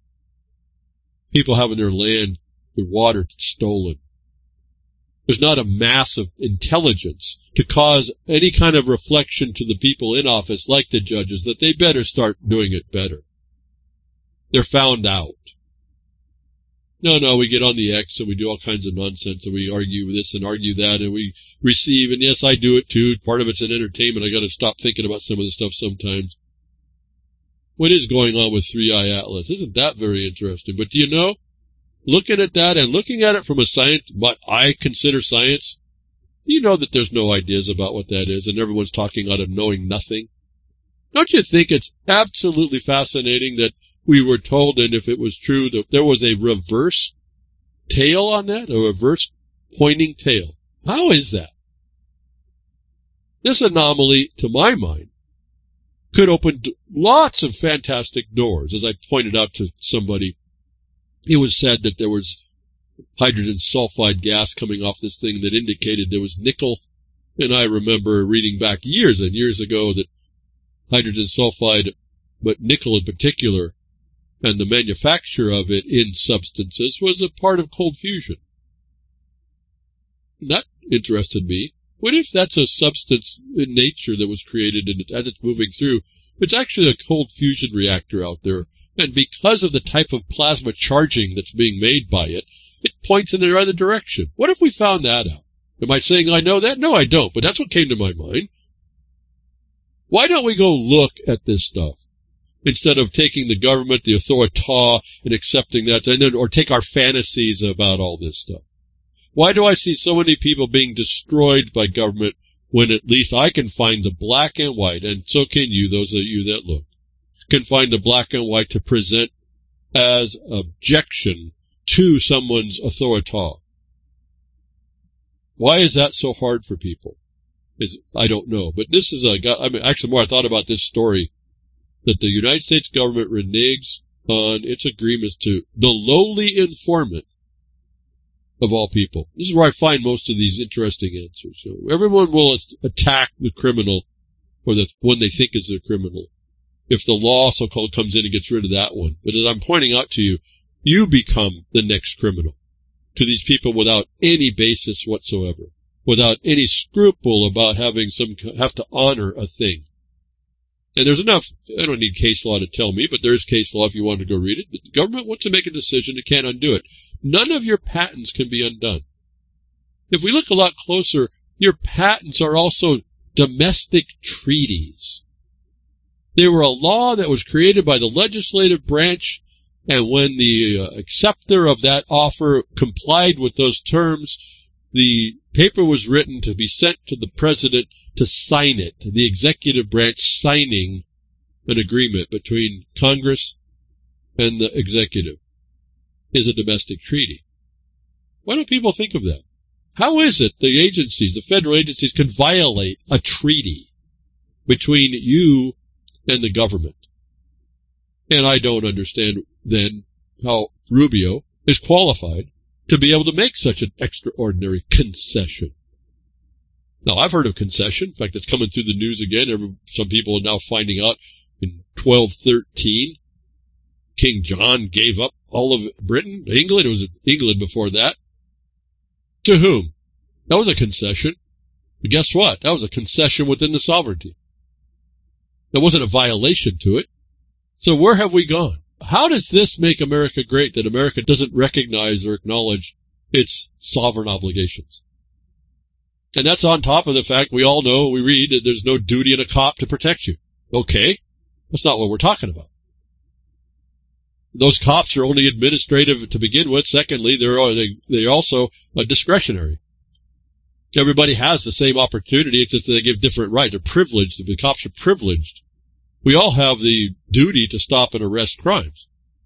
People having their land, their water stolen. There's not a mass of intelligence to cause any kind of reflection to the people in office, like the judges, that they better start doing it better. They're found out. No, we get on the X and we do all kinds of nonsense and we argue this and argue that and we receive, and yes, I do it too. Part of it's an entertainment. I got to stop thinking about some of the stuff sometimes. What is going on with 3i Atlas? Isn't that very interesting? But do you know, looking at that and looking at it from a science, what I consider science, you know that there's no ideas about what that is, and everyone's talking out of knowing nothing. Don't you think it's absolutely fascinating that we were told, and if it was true, that there was a reverse tail on that, a reverse pointing tail. How is that? This anomaly, to my mind, could open lots of fantastic doors. As I pointed out to somebody, it was said that there was hydrogen sulfide gas coming off this thing that indicated there was nickel. And I remember reading back years and years ago that hydrogen sulfide, but nickel in particular, and the manufacture of it in substances was a part of cold fusion. That interested me. What if that's a substance in nature that was created, and as it's moving through, it's actually a cold fusion reactor out there, and because of the type of plasma charging that's being made by it, it points in the other direction. What if we found that out? Am I saying I know that? No, I don't, but that's what came to my mind. Why don't we go look at this stuff instead of taking the government, the authority, and accepting that, or take our fantasies about all this stuff? Why do I see so many people being destroyed by government when at least I can find the black and white, and so can you, those of you that look, can find the black and white to present as objection to someone's authority? Why is that so hard for people? I don't know. But this is actually, more I thought about this story, that the United States government reneges on its agreements to the lowly informant of all people. This is where I find most of these interesting answers. So everyone will attack the criminal, or the one they think is the criminal, if the law, so-called, comes in and gets rid of that one. But as I'm pointing out to you, you become the next criminal to these people without any basis whatsoever, without any scruple about have to honor a thing. And there's enough, I don't need case law to tell me, but there's case law if you want to go read it. But the government wants to make a decision, it can't undo it. None of your patents can be undone. If we look a lot closer, your patents are also domestic treaties. They were a law that was created by the legislative branch, and when the acceptor of that offer complied with those terms, the paper was written to be sent to the president to sign it, the executive branch signing an agreement between Congress and the executive is a domestic treaty. Why don't people think of that? How is it the agencies, the federal agencies, can violate a treaty between you and the government? And I don't understand then how Rubio is qualified to be able to make such an extraordinary concession. Now, I've heard of concession. In fact, it's coming through the news again. Some people are now finding out in 1213, King John gave up all of Britain, England. It was England before that. To whom? That was a concession. But guess what? That was a concession within the sovereignty. There wasn't a violation to it. So where have we gone? How does this make America great, that America doesn't recognize or acknowledge its sovereign obligations? And that's on top of the fact we all know, we read, that there's no duty in a cop to protect you. Okay, that's not what we're talking about. Those cops are only administrative to begin with. Secondly, they're also discretionary. Everybody has the same opportunity, it's just that they give different rights. They're privileged. The cops are privileged. We all have the duty to stop and arrest crimes.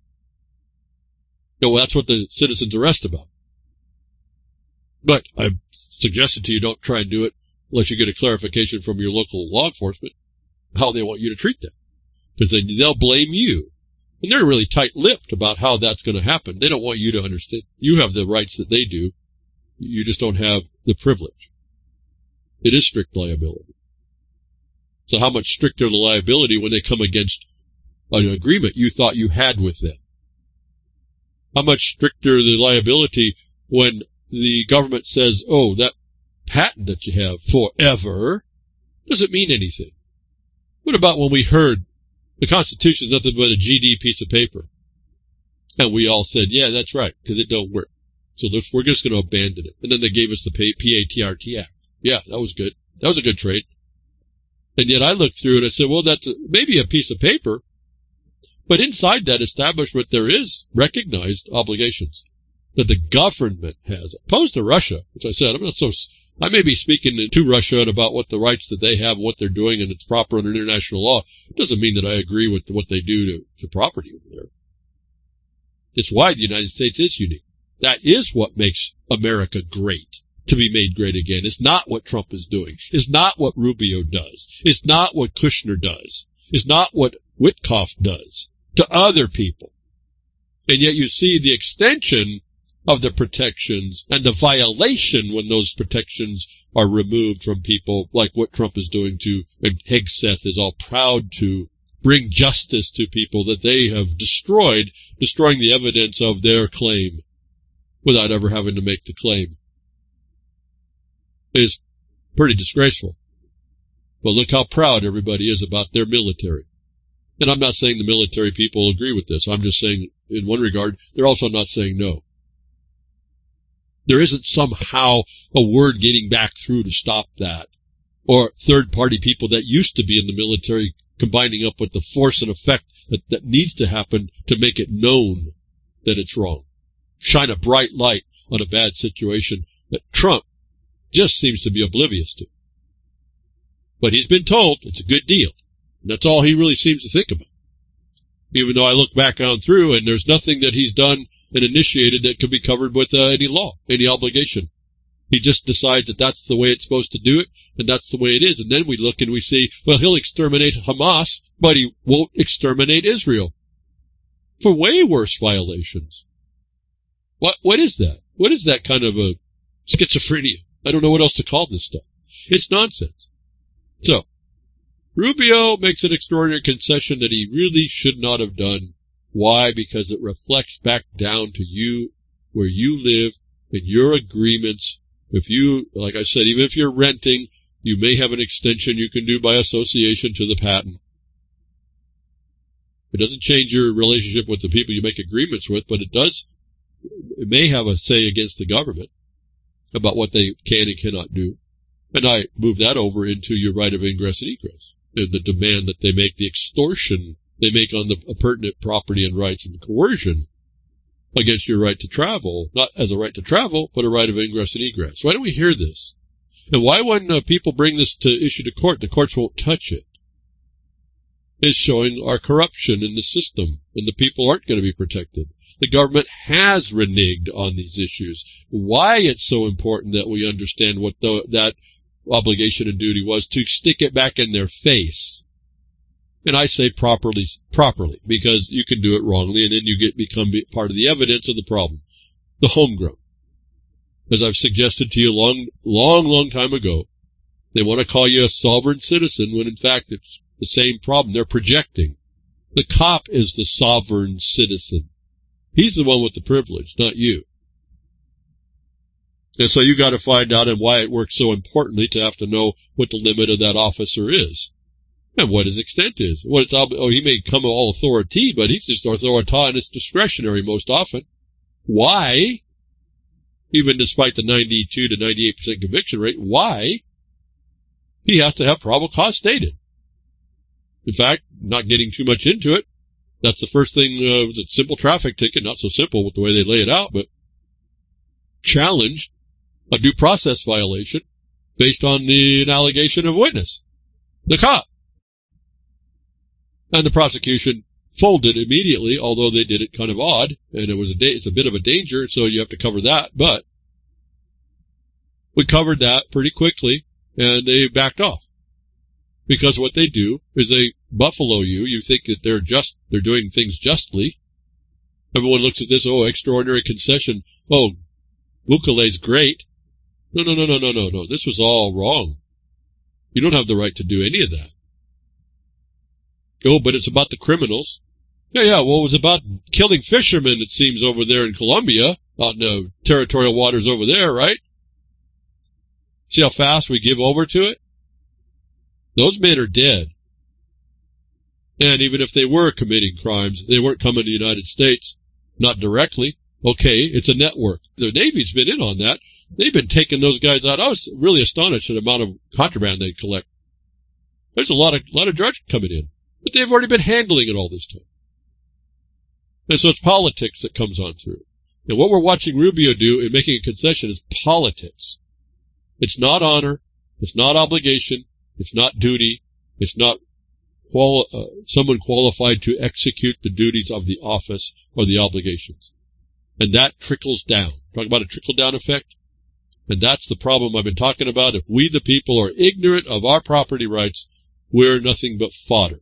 No, that's what the citizens arrest about. But I've suggested to you, don't try and do it unless you get a clarification from your local law enforcement how they want you to treat them. Because then they'll blame you. And they're really tight-lipped about how that's going to happen. They don't want you to understand. You have the rights that they do. You just don't have the privilege. It is strict liability. So how much stricter the liability when they come against an agreement you thought you had with them? How much stricter the liability when the government says, oh, that patent that you have forever doesn't mean anything? What about when we heard the Constitution is nothing but a GD piece of paper? And we all said, yeah, that's right, because it don't work. So we're just going to abandon it. And then they gave us the PATRT Act. Yeah, that was good. That was a good trade. And yet I looked through it and I said, well, that's maybe a piece of paper, but inside that establishment there is recognized obligations that the government has, opposed to Russia, which I said, I'm not so I may be speaking to Russia about what the rights that they have, what they're doing, and it's proper under international law. It doesn't mean that I agree with what they do to property over there. It's why the United States is unique. That is what makes America great, to be made great again. It's not what Trump is doing. It's not what Rubio does. It's not what Kushner does. It's not what Witkoff does to other people. And yet you see the extension of the protections and the violation when those protections are removed from people, like what Trump is doing to, and Hegseth is all proud to bring justice to people that they have destroyed, destroying the evidence of their claim without ever having to make the claim. It is pretty disgraceful. But look how proud everybody is about their military. And I'm not saying the military people agree with this. I'm just saying, in one regard, they're also not saying no. There isn't somehow a word getting back through to stop that, or third-party people that used to be in the military combining up with the force and effect that needs to happen to make it known that it's wrong. Shine a bright light on a bad situation that Trump just seems to be oblivious to. But he's been told it's a good deal. And that's all he really seems to think about. Even though I look back on through and there's nothing that he's done and initiated that could be covered with any law, any obligation. He just decides that that's the way it's supposed to do it, and that's the way it is. And then we look and we see, well, he'll exterminate Hamas, but he won't exterminate Israel for way worse violations. What is that? What is that kind of a schizophrenia? I don't know what else to call this stuff. It's nonsense. So, Rubio makes an extraordinary concession that he really should not have done. Why? Because it reflects back down to you, where you live, and your agreements. If you, like I said, even if you're renting, you may have an extension you can do by association to the patent. It doesn't change your relationship with the people you make agreements with, but it may have a say against the government about what they can and cannot do. And I move that over into your right of ingress and egress, and the demand that they make, the extortion they make on the pertinent property and rights and coercion against your right to travel, not as a right to travel, but a right of ingress and egress. Why don't we hear this? And why when people bring this to issue to court, the courts won't touch it? It's showing our corruption in the system, and the people aren't going to be protected. The government has reneged on these issues. Why it's so important that we understand what that obligation and duty was, to stick it back in their face. And I say properly, because you can do it wrongly, and then you become part of the evidence of the problem. The homegrown. As I've suggested to you long time ago, they want to call you a sovereign citizen when in fact it's the same problem. They're projecting. The cop is the sovereign citizen. He's the one with the privilege, not you. And so you got to find out and why it works so importantly to have to know what the limit of that officer is. And what his extent is. He may come all authority, but he's just authority and it's discretionary most often. Why? Even despite the 92 to 98% conviction rate, why? He has to have probable cause stated. In fact, not getting too much into it, that's the first thing, was a simple traffic ticket, not so simple with the way they lay it out, but challenged a due process violation based on an allegation of witness, the cop. And the prosecution folded immediately, although they did it kind of odd, and it's a bit of a danger, so you have to cover that. But we covered that pretty quickly, and they backed off. Because what they do is they buffalo you. You think that they're doing things justly. Everyone looks at this, extraordinary concession. Bukele's great. No. This was all wrong. You don't have the right to do any of that. But it's about the criminals. Yeah, well, it was about killing fishermen, it seems, over there in Colombia, out in the territorial waters over there, right? See how fast we give over to it? Those men are dead. And even if they were committing crimes, they weren't coming to the United States, not directly. Okay, it's a network. The Navy's been in on that. They've been taking those guys out. I was really astonished at the amount of contraband they collect. There's a lot of drugs coming in. But they've already been handling it all this time. And so it's politics that comes on through. And what we're watching Rubio do in making a concession is politics. It's not honor. It's not obligation. It's not duty. It's not someone qualified to execute the duties of the office or the obligations. And that trickles down. Talk about a trickle-down effect. And that's the problem I've been talking about. If we, the people, are ignorant of our property rights, we're nothing but fodder.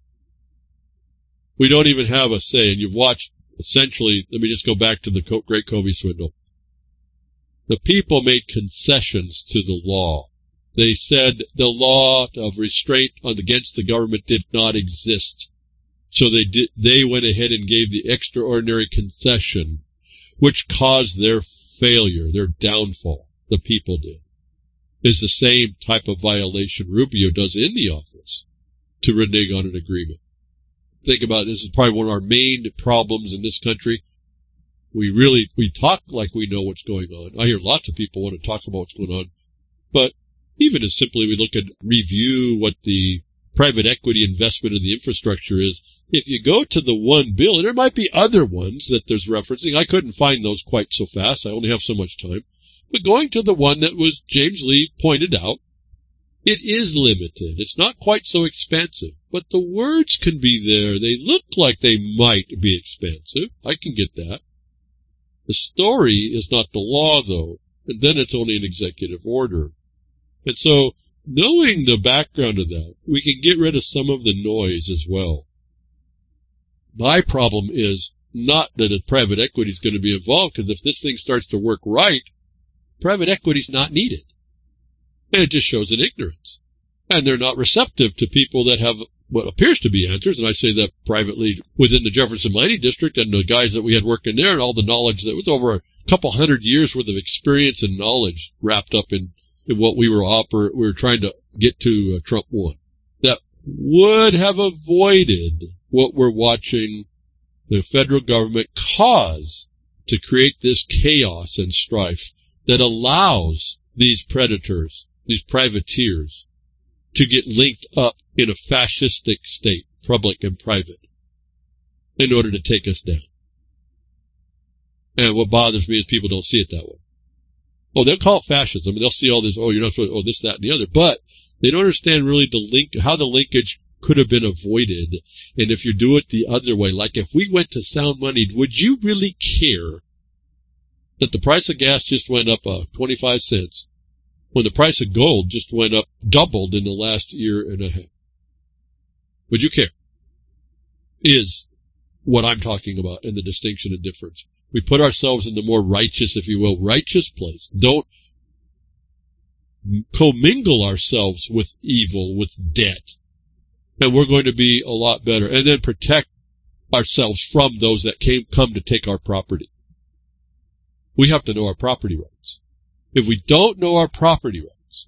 We don't even have a say. And you've watched, essentially, let me just go back to the Great Covey swindle. The people made concessions to the law. They said the law of restraint against the government did not exist. So they went ahead and gave the extraordinary concession, which caused their failure, their downfall. The people did. Is the same type of violation Rubio does in the office to renege on an agreement. Think about it, this is probably one of our main problems in this country. We talk like we know what's going on. I hear lots of people want to talk about what's going on. But even as simply we look at review what the private equity investment in the infrastructure is, if you go to the one bill, and there might be other ones that there's referencing, I couldn't find those quite so fast, I only have so much time, but going to the one that was James Lee pointed out, it is limited. It's not quite so expansive, but the words can be there. They look like they might be expansive. I can get that. The story is not the law, though, and then it's only an executive order. And so, knowing the background of that, we can get rid of some of the noise as well. My problem is not that a private equity is going to be involved, because if this thing starts to work right, private equity is not needed. And it just shows an ignorance. And they're not receptive to people that have what appears to be answers, and I say that privately within the Jefferson Mining District and the guys that we had working there and all the knowledge that was over a couple 100 years worth of experience and knowledge wrapped up in what we were trying to get to Trump 1. That would have avoided what we're watching the federal government cause to create this chaos and strife that allows these predators, these privateers, to get linked up in a fascistic state, public and private, in order to take us down. And what bothers me is people don't see it that way. Oh, they'll call it fascism, and they'll see all this, oh, you're not supposed to, oh, this, that, and the other, but they don't understand really how the linkage could have been avoided. And if you do it the other way, like if we went to sound money, would you really care that the price of gas just went up 25 cents when the price of gold just went up, doubled in the last year and a half? Would you care? Is what I'm talking about in the distinction and difference. We put ourselves in the more righteous, if you will, righteous place. Don't commingle ourselves with evil, with debt. And we're going to be a lot better. And then protect ourselves from those that come to take our property. We have to know our property rights. If we don't know our property rights,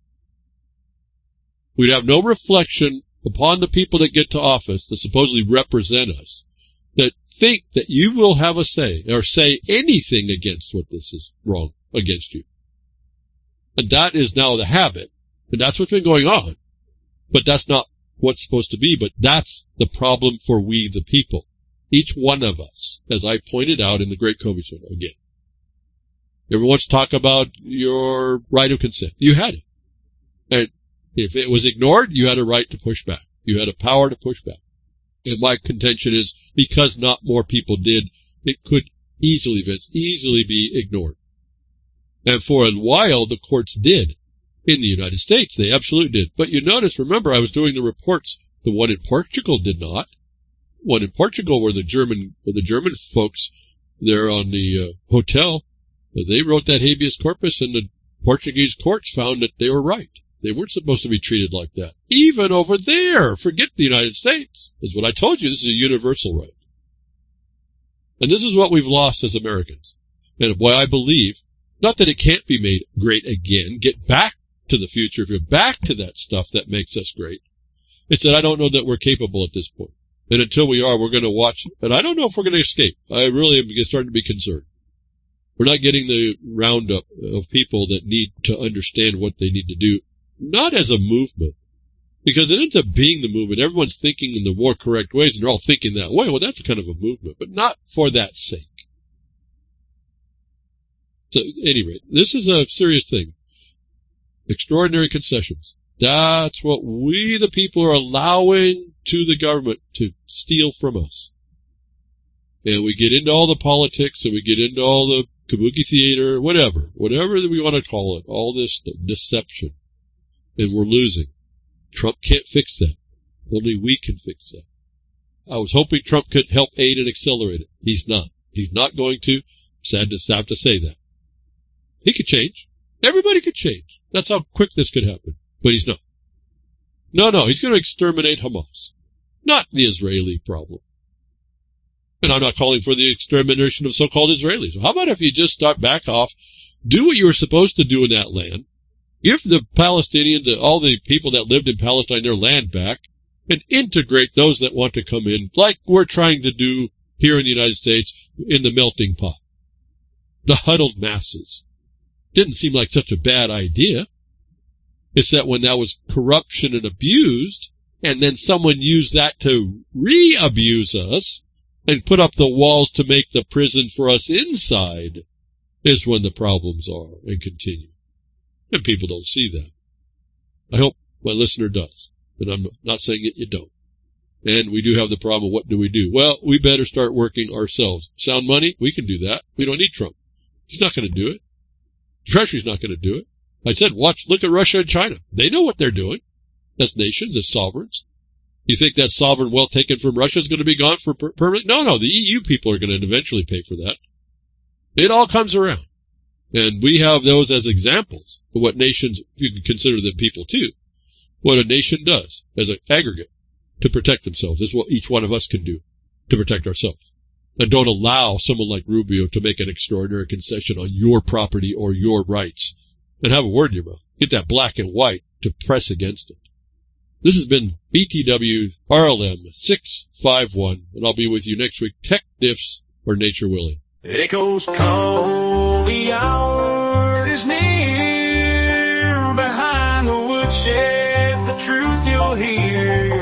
we'd have no reflection upon the people that get to office that supposedly represent us, that think that you will have a say or say anything against what this is wrong against you. And that is now the habit. And that's what's been going on. But that's not what's supposed to be. But that's the problem for we the people. Each one of us, as I pointed out in the Great Covey Swindle again. Everyone wants to talk about your right of consent. You had it. And if it was ignored, you had a right to push back. You had a power to push back. And my contention is because not more people did, it could easily be ignored. And for a while, the courts did. In the United States, they absolutely did. But you notice, remember, I was doing the reports. The one in Portugal did not. One in Portugal were the German folks there on the hotel. They wrote that habeas corpus, and the Portuguese courts found that they were right. They weren't supposed to be treated like that. Even over there, forget the United States. Is what I told you, this is a universal right. And this is what we've lost as Americans. And why I believe, not that it can't be made great again, get back to the future, if you're back to that stuff that makes us great. It's that I don't know that we're capable at this point. And until we are, we're going to watch. And I don't know if we're going to escape. I really am starting to be concerned. We're not getting the roundup of people that need to understand what they need to do, not as a movement, because it ends up being the movement. Everyone's thinking in the more correct ways, and they're all thinking that way. Well, that's kind of a movement, but not for that sake. So, at any rate, this is a serious thing. Extraordinary concessions. That's what we, the people, are allowing to the government to steal from us. And we get into all the politics, and we get into all the kabuki theater, whatever that we want to call it, all this deception. And we're losing. Trump can't fix that. Only we can fix that. I was hoping Trump could help aid and accelerate it. He's not. He's not going to. Sad to have to say that. He could change. Everybody could change. That's how quick this could happen. But he's not. No, he's going to exterminate Hamas. Not the Israeli problem. And I'm not calling for the extermination of so-called Israelis. How about if you just start back off, do what you were supposed to do in that land, give the Palestinians, all the people that lived in Palestine, their land back, and integrate those that want to come in, like we're trying to do here in the United States in the melting pot. The huddled masses. Didn't seem like such a bad idea. It's that when that was corruption and abused, and then someone used that to re-abuse us and put up the walls to make the prison for us inside, is when the problems are and continue. And people don't see that. I hope my listener does. And I'm not saying it, you don't. And we do have the problem of what do we do? Well, we better start working ourselves. Sound money? We can do that. We don't need Trump. He's not going to do it. The Treasury's not going to do it. I said, look at Russia and China. They know what they're doing as nations, as sovereigns. You think that sovereign wealth taken from Russia is going to be gone for permanent? No, the EU people are going to eventually pay for that. It all comes around. And we have those as examples of what nations, you can consider them people too, what a nation does as an aggregate to protect themselves. This is what each one of us can do to protect ourselves. And don't allow someone like Rubio to make an extraordinary concession on your property or your rights. And have a word in your mouth. Get that black and white to press against it. This has been BTW RLM 651, and I'll be with you next week. Tech Diffs or Nature Willing. Echoes call, the hour is near. Behind the woodshed, the truth you'll hear.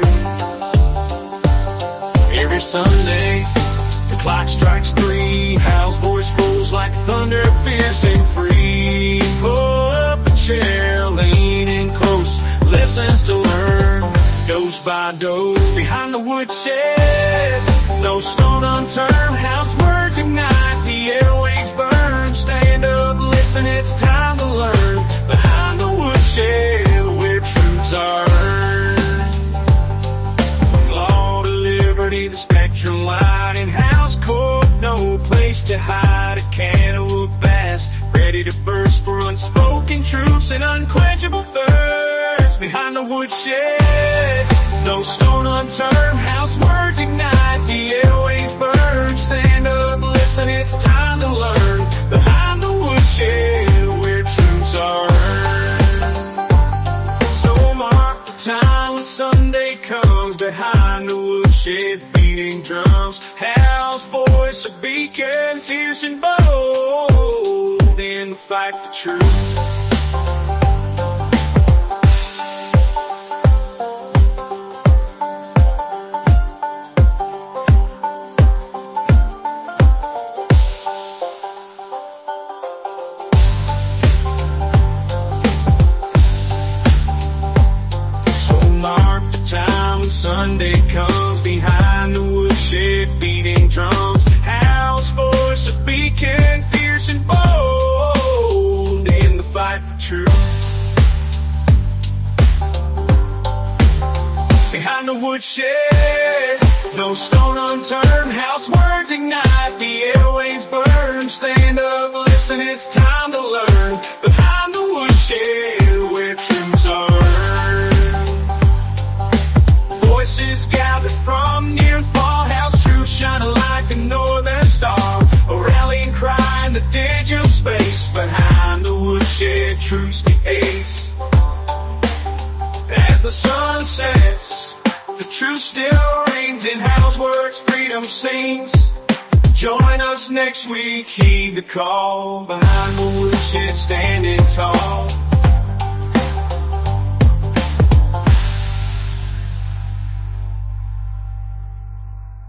Every Sunday, the clock strikes 3. Hal's voice rolls like thunder, fierce and free. Pull up a chair, leaning close, listens to learn. Goes by dose behind the woodshed. No stone unturned, Hal's words ignite, the airwaves burn. Stand up, listen, it's time to learn. Behind the woodshed, where truths are earned. Law to liberty, the spectrum light in Hal's court. No place to hide, it can't look fast. Ready to burst for unspoken truths and unquenchable thirst. Behind the woodshed, no stone unturned, Hal's words ignite, the airwaves burn. Stand up, listen, it's time to learn. Behind the woodshed, where truths are earned. So mark the time when Sunday comes. Behind the woodshed, beating drums. Hal's voice, a beacon, fierce and bold in the fight for truth. Sunday comes, behind the woodshed, beating drums. Hal's voice, a beacon, fierce and bold in the fight for truth. Behind the woodshed, no stone unturned, Hal's words ignite, the airwaves burn. Stand up, listen, it's time to learn. Behind the woodshed, where truths are from near and far, Hal's truth shining like a northern star. A rallying cry in the digital space. Behind the woodshed, truth's the ace. As the sun sets, the truth still reigns. In Hal's words, freedom sings. Join us next week, heed the call. Behind the woodshed, standing tall.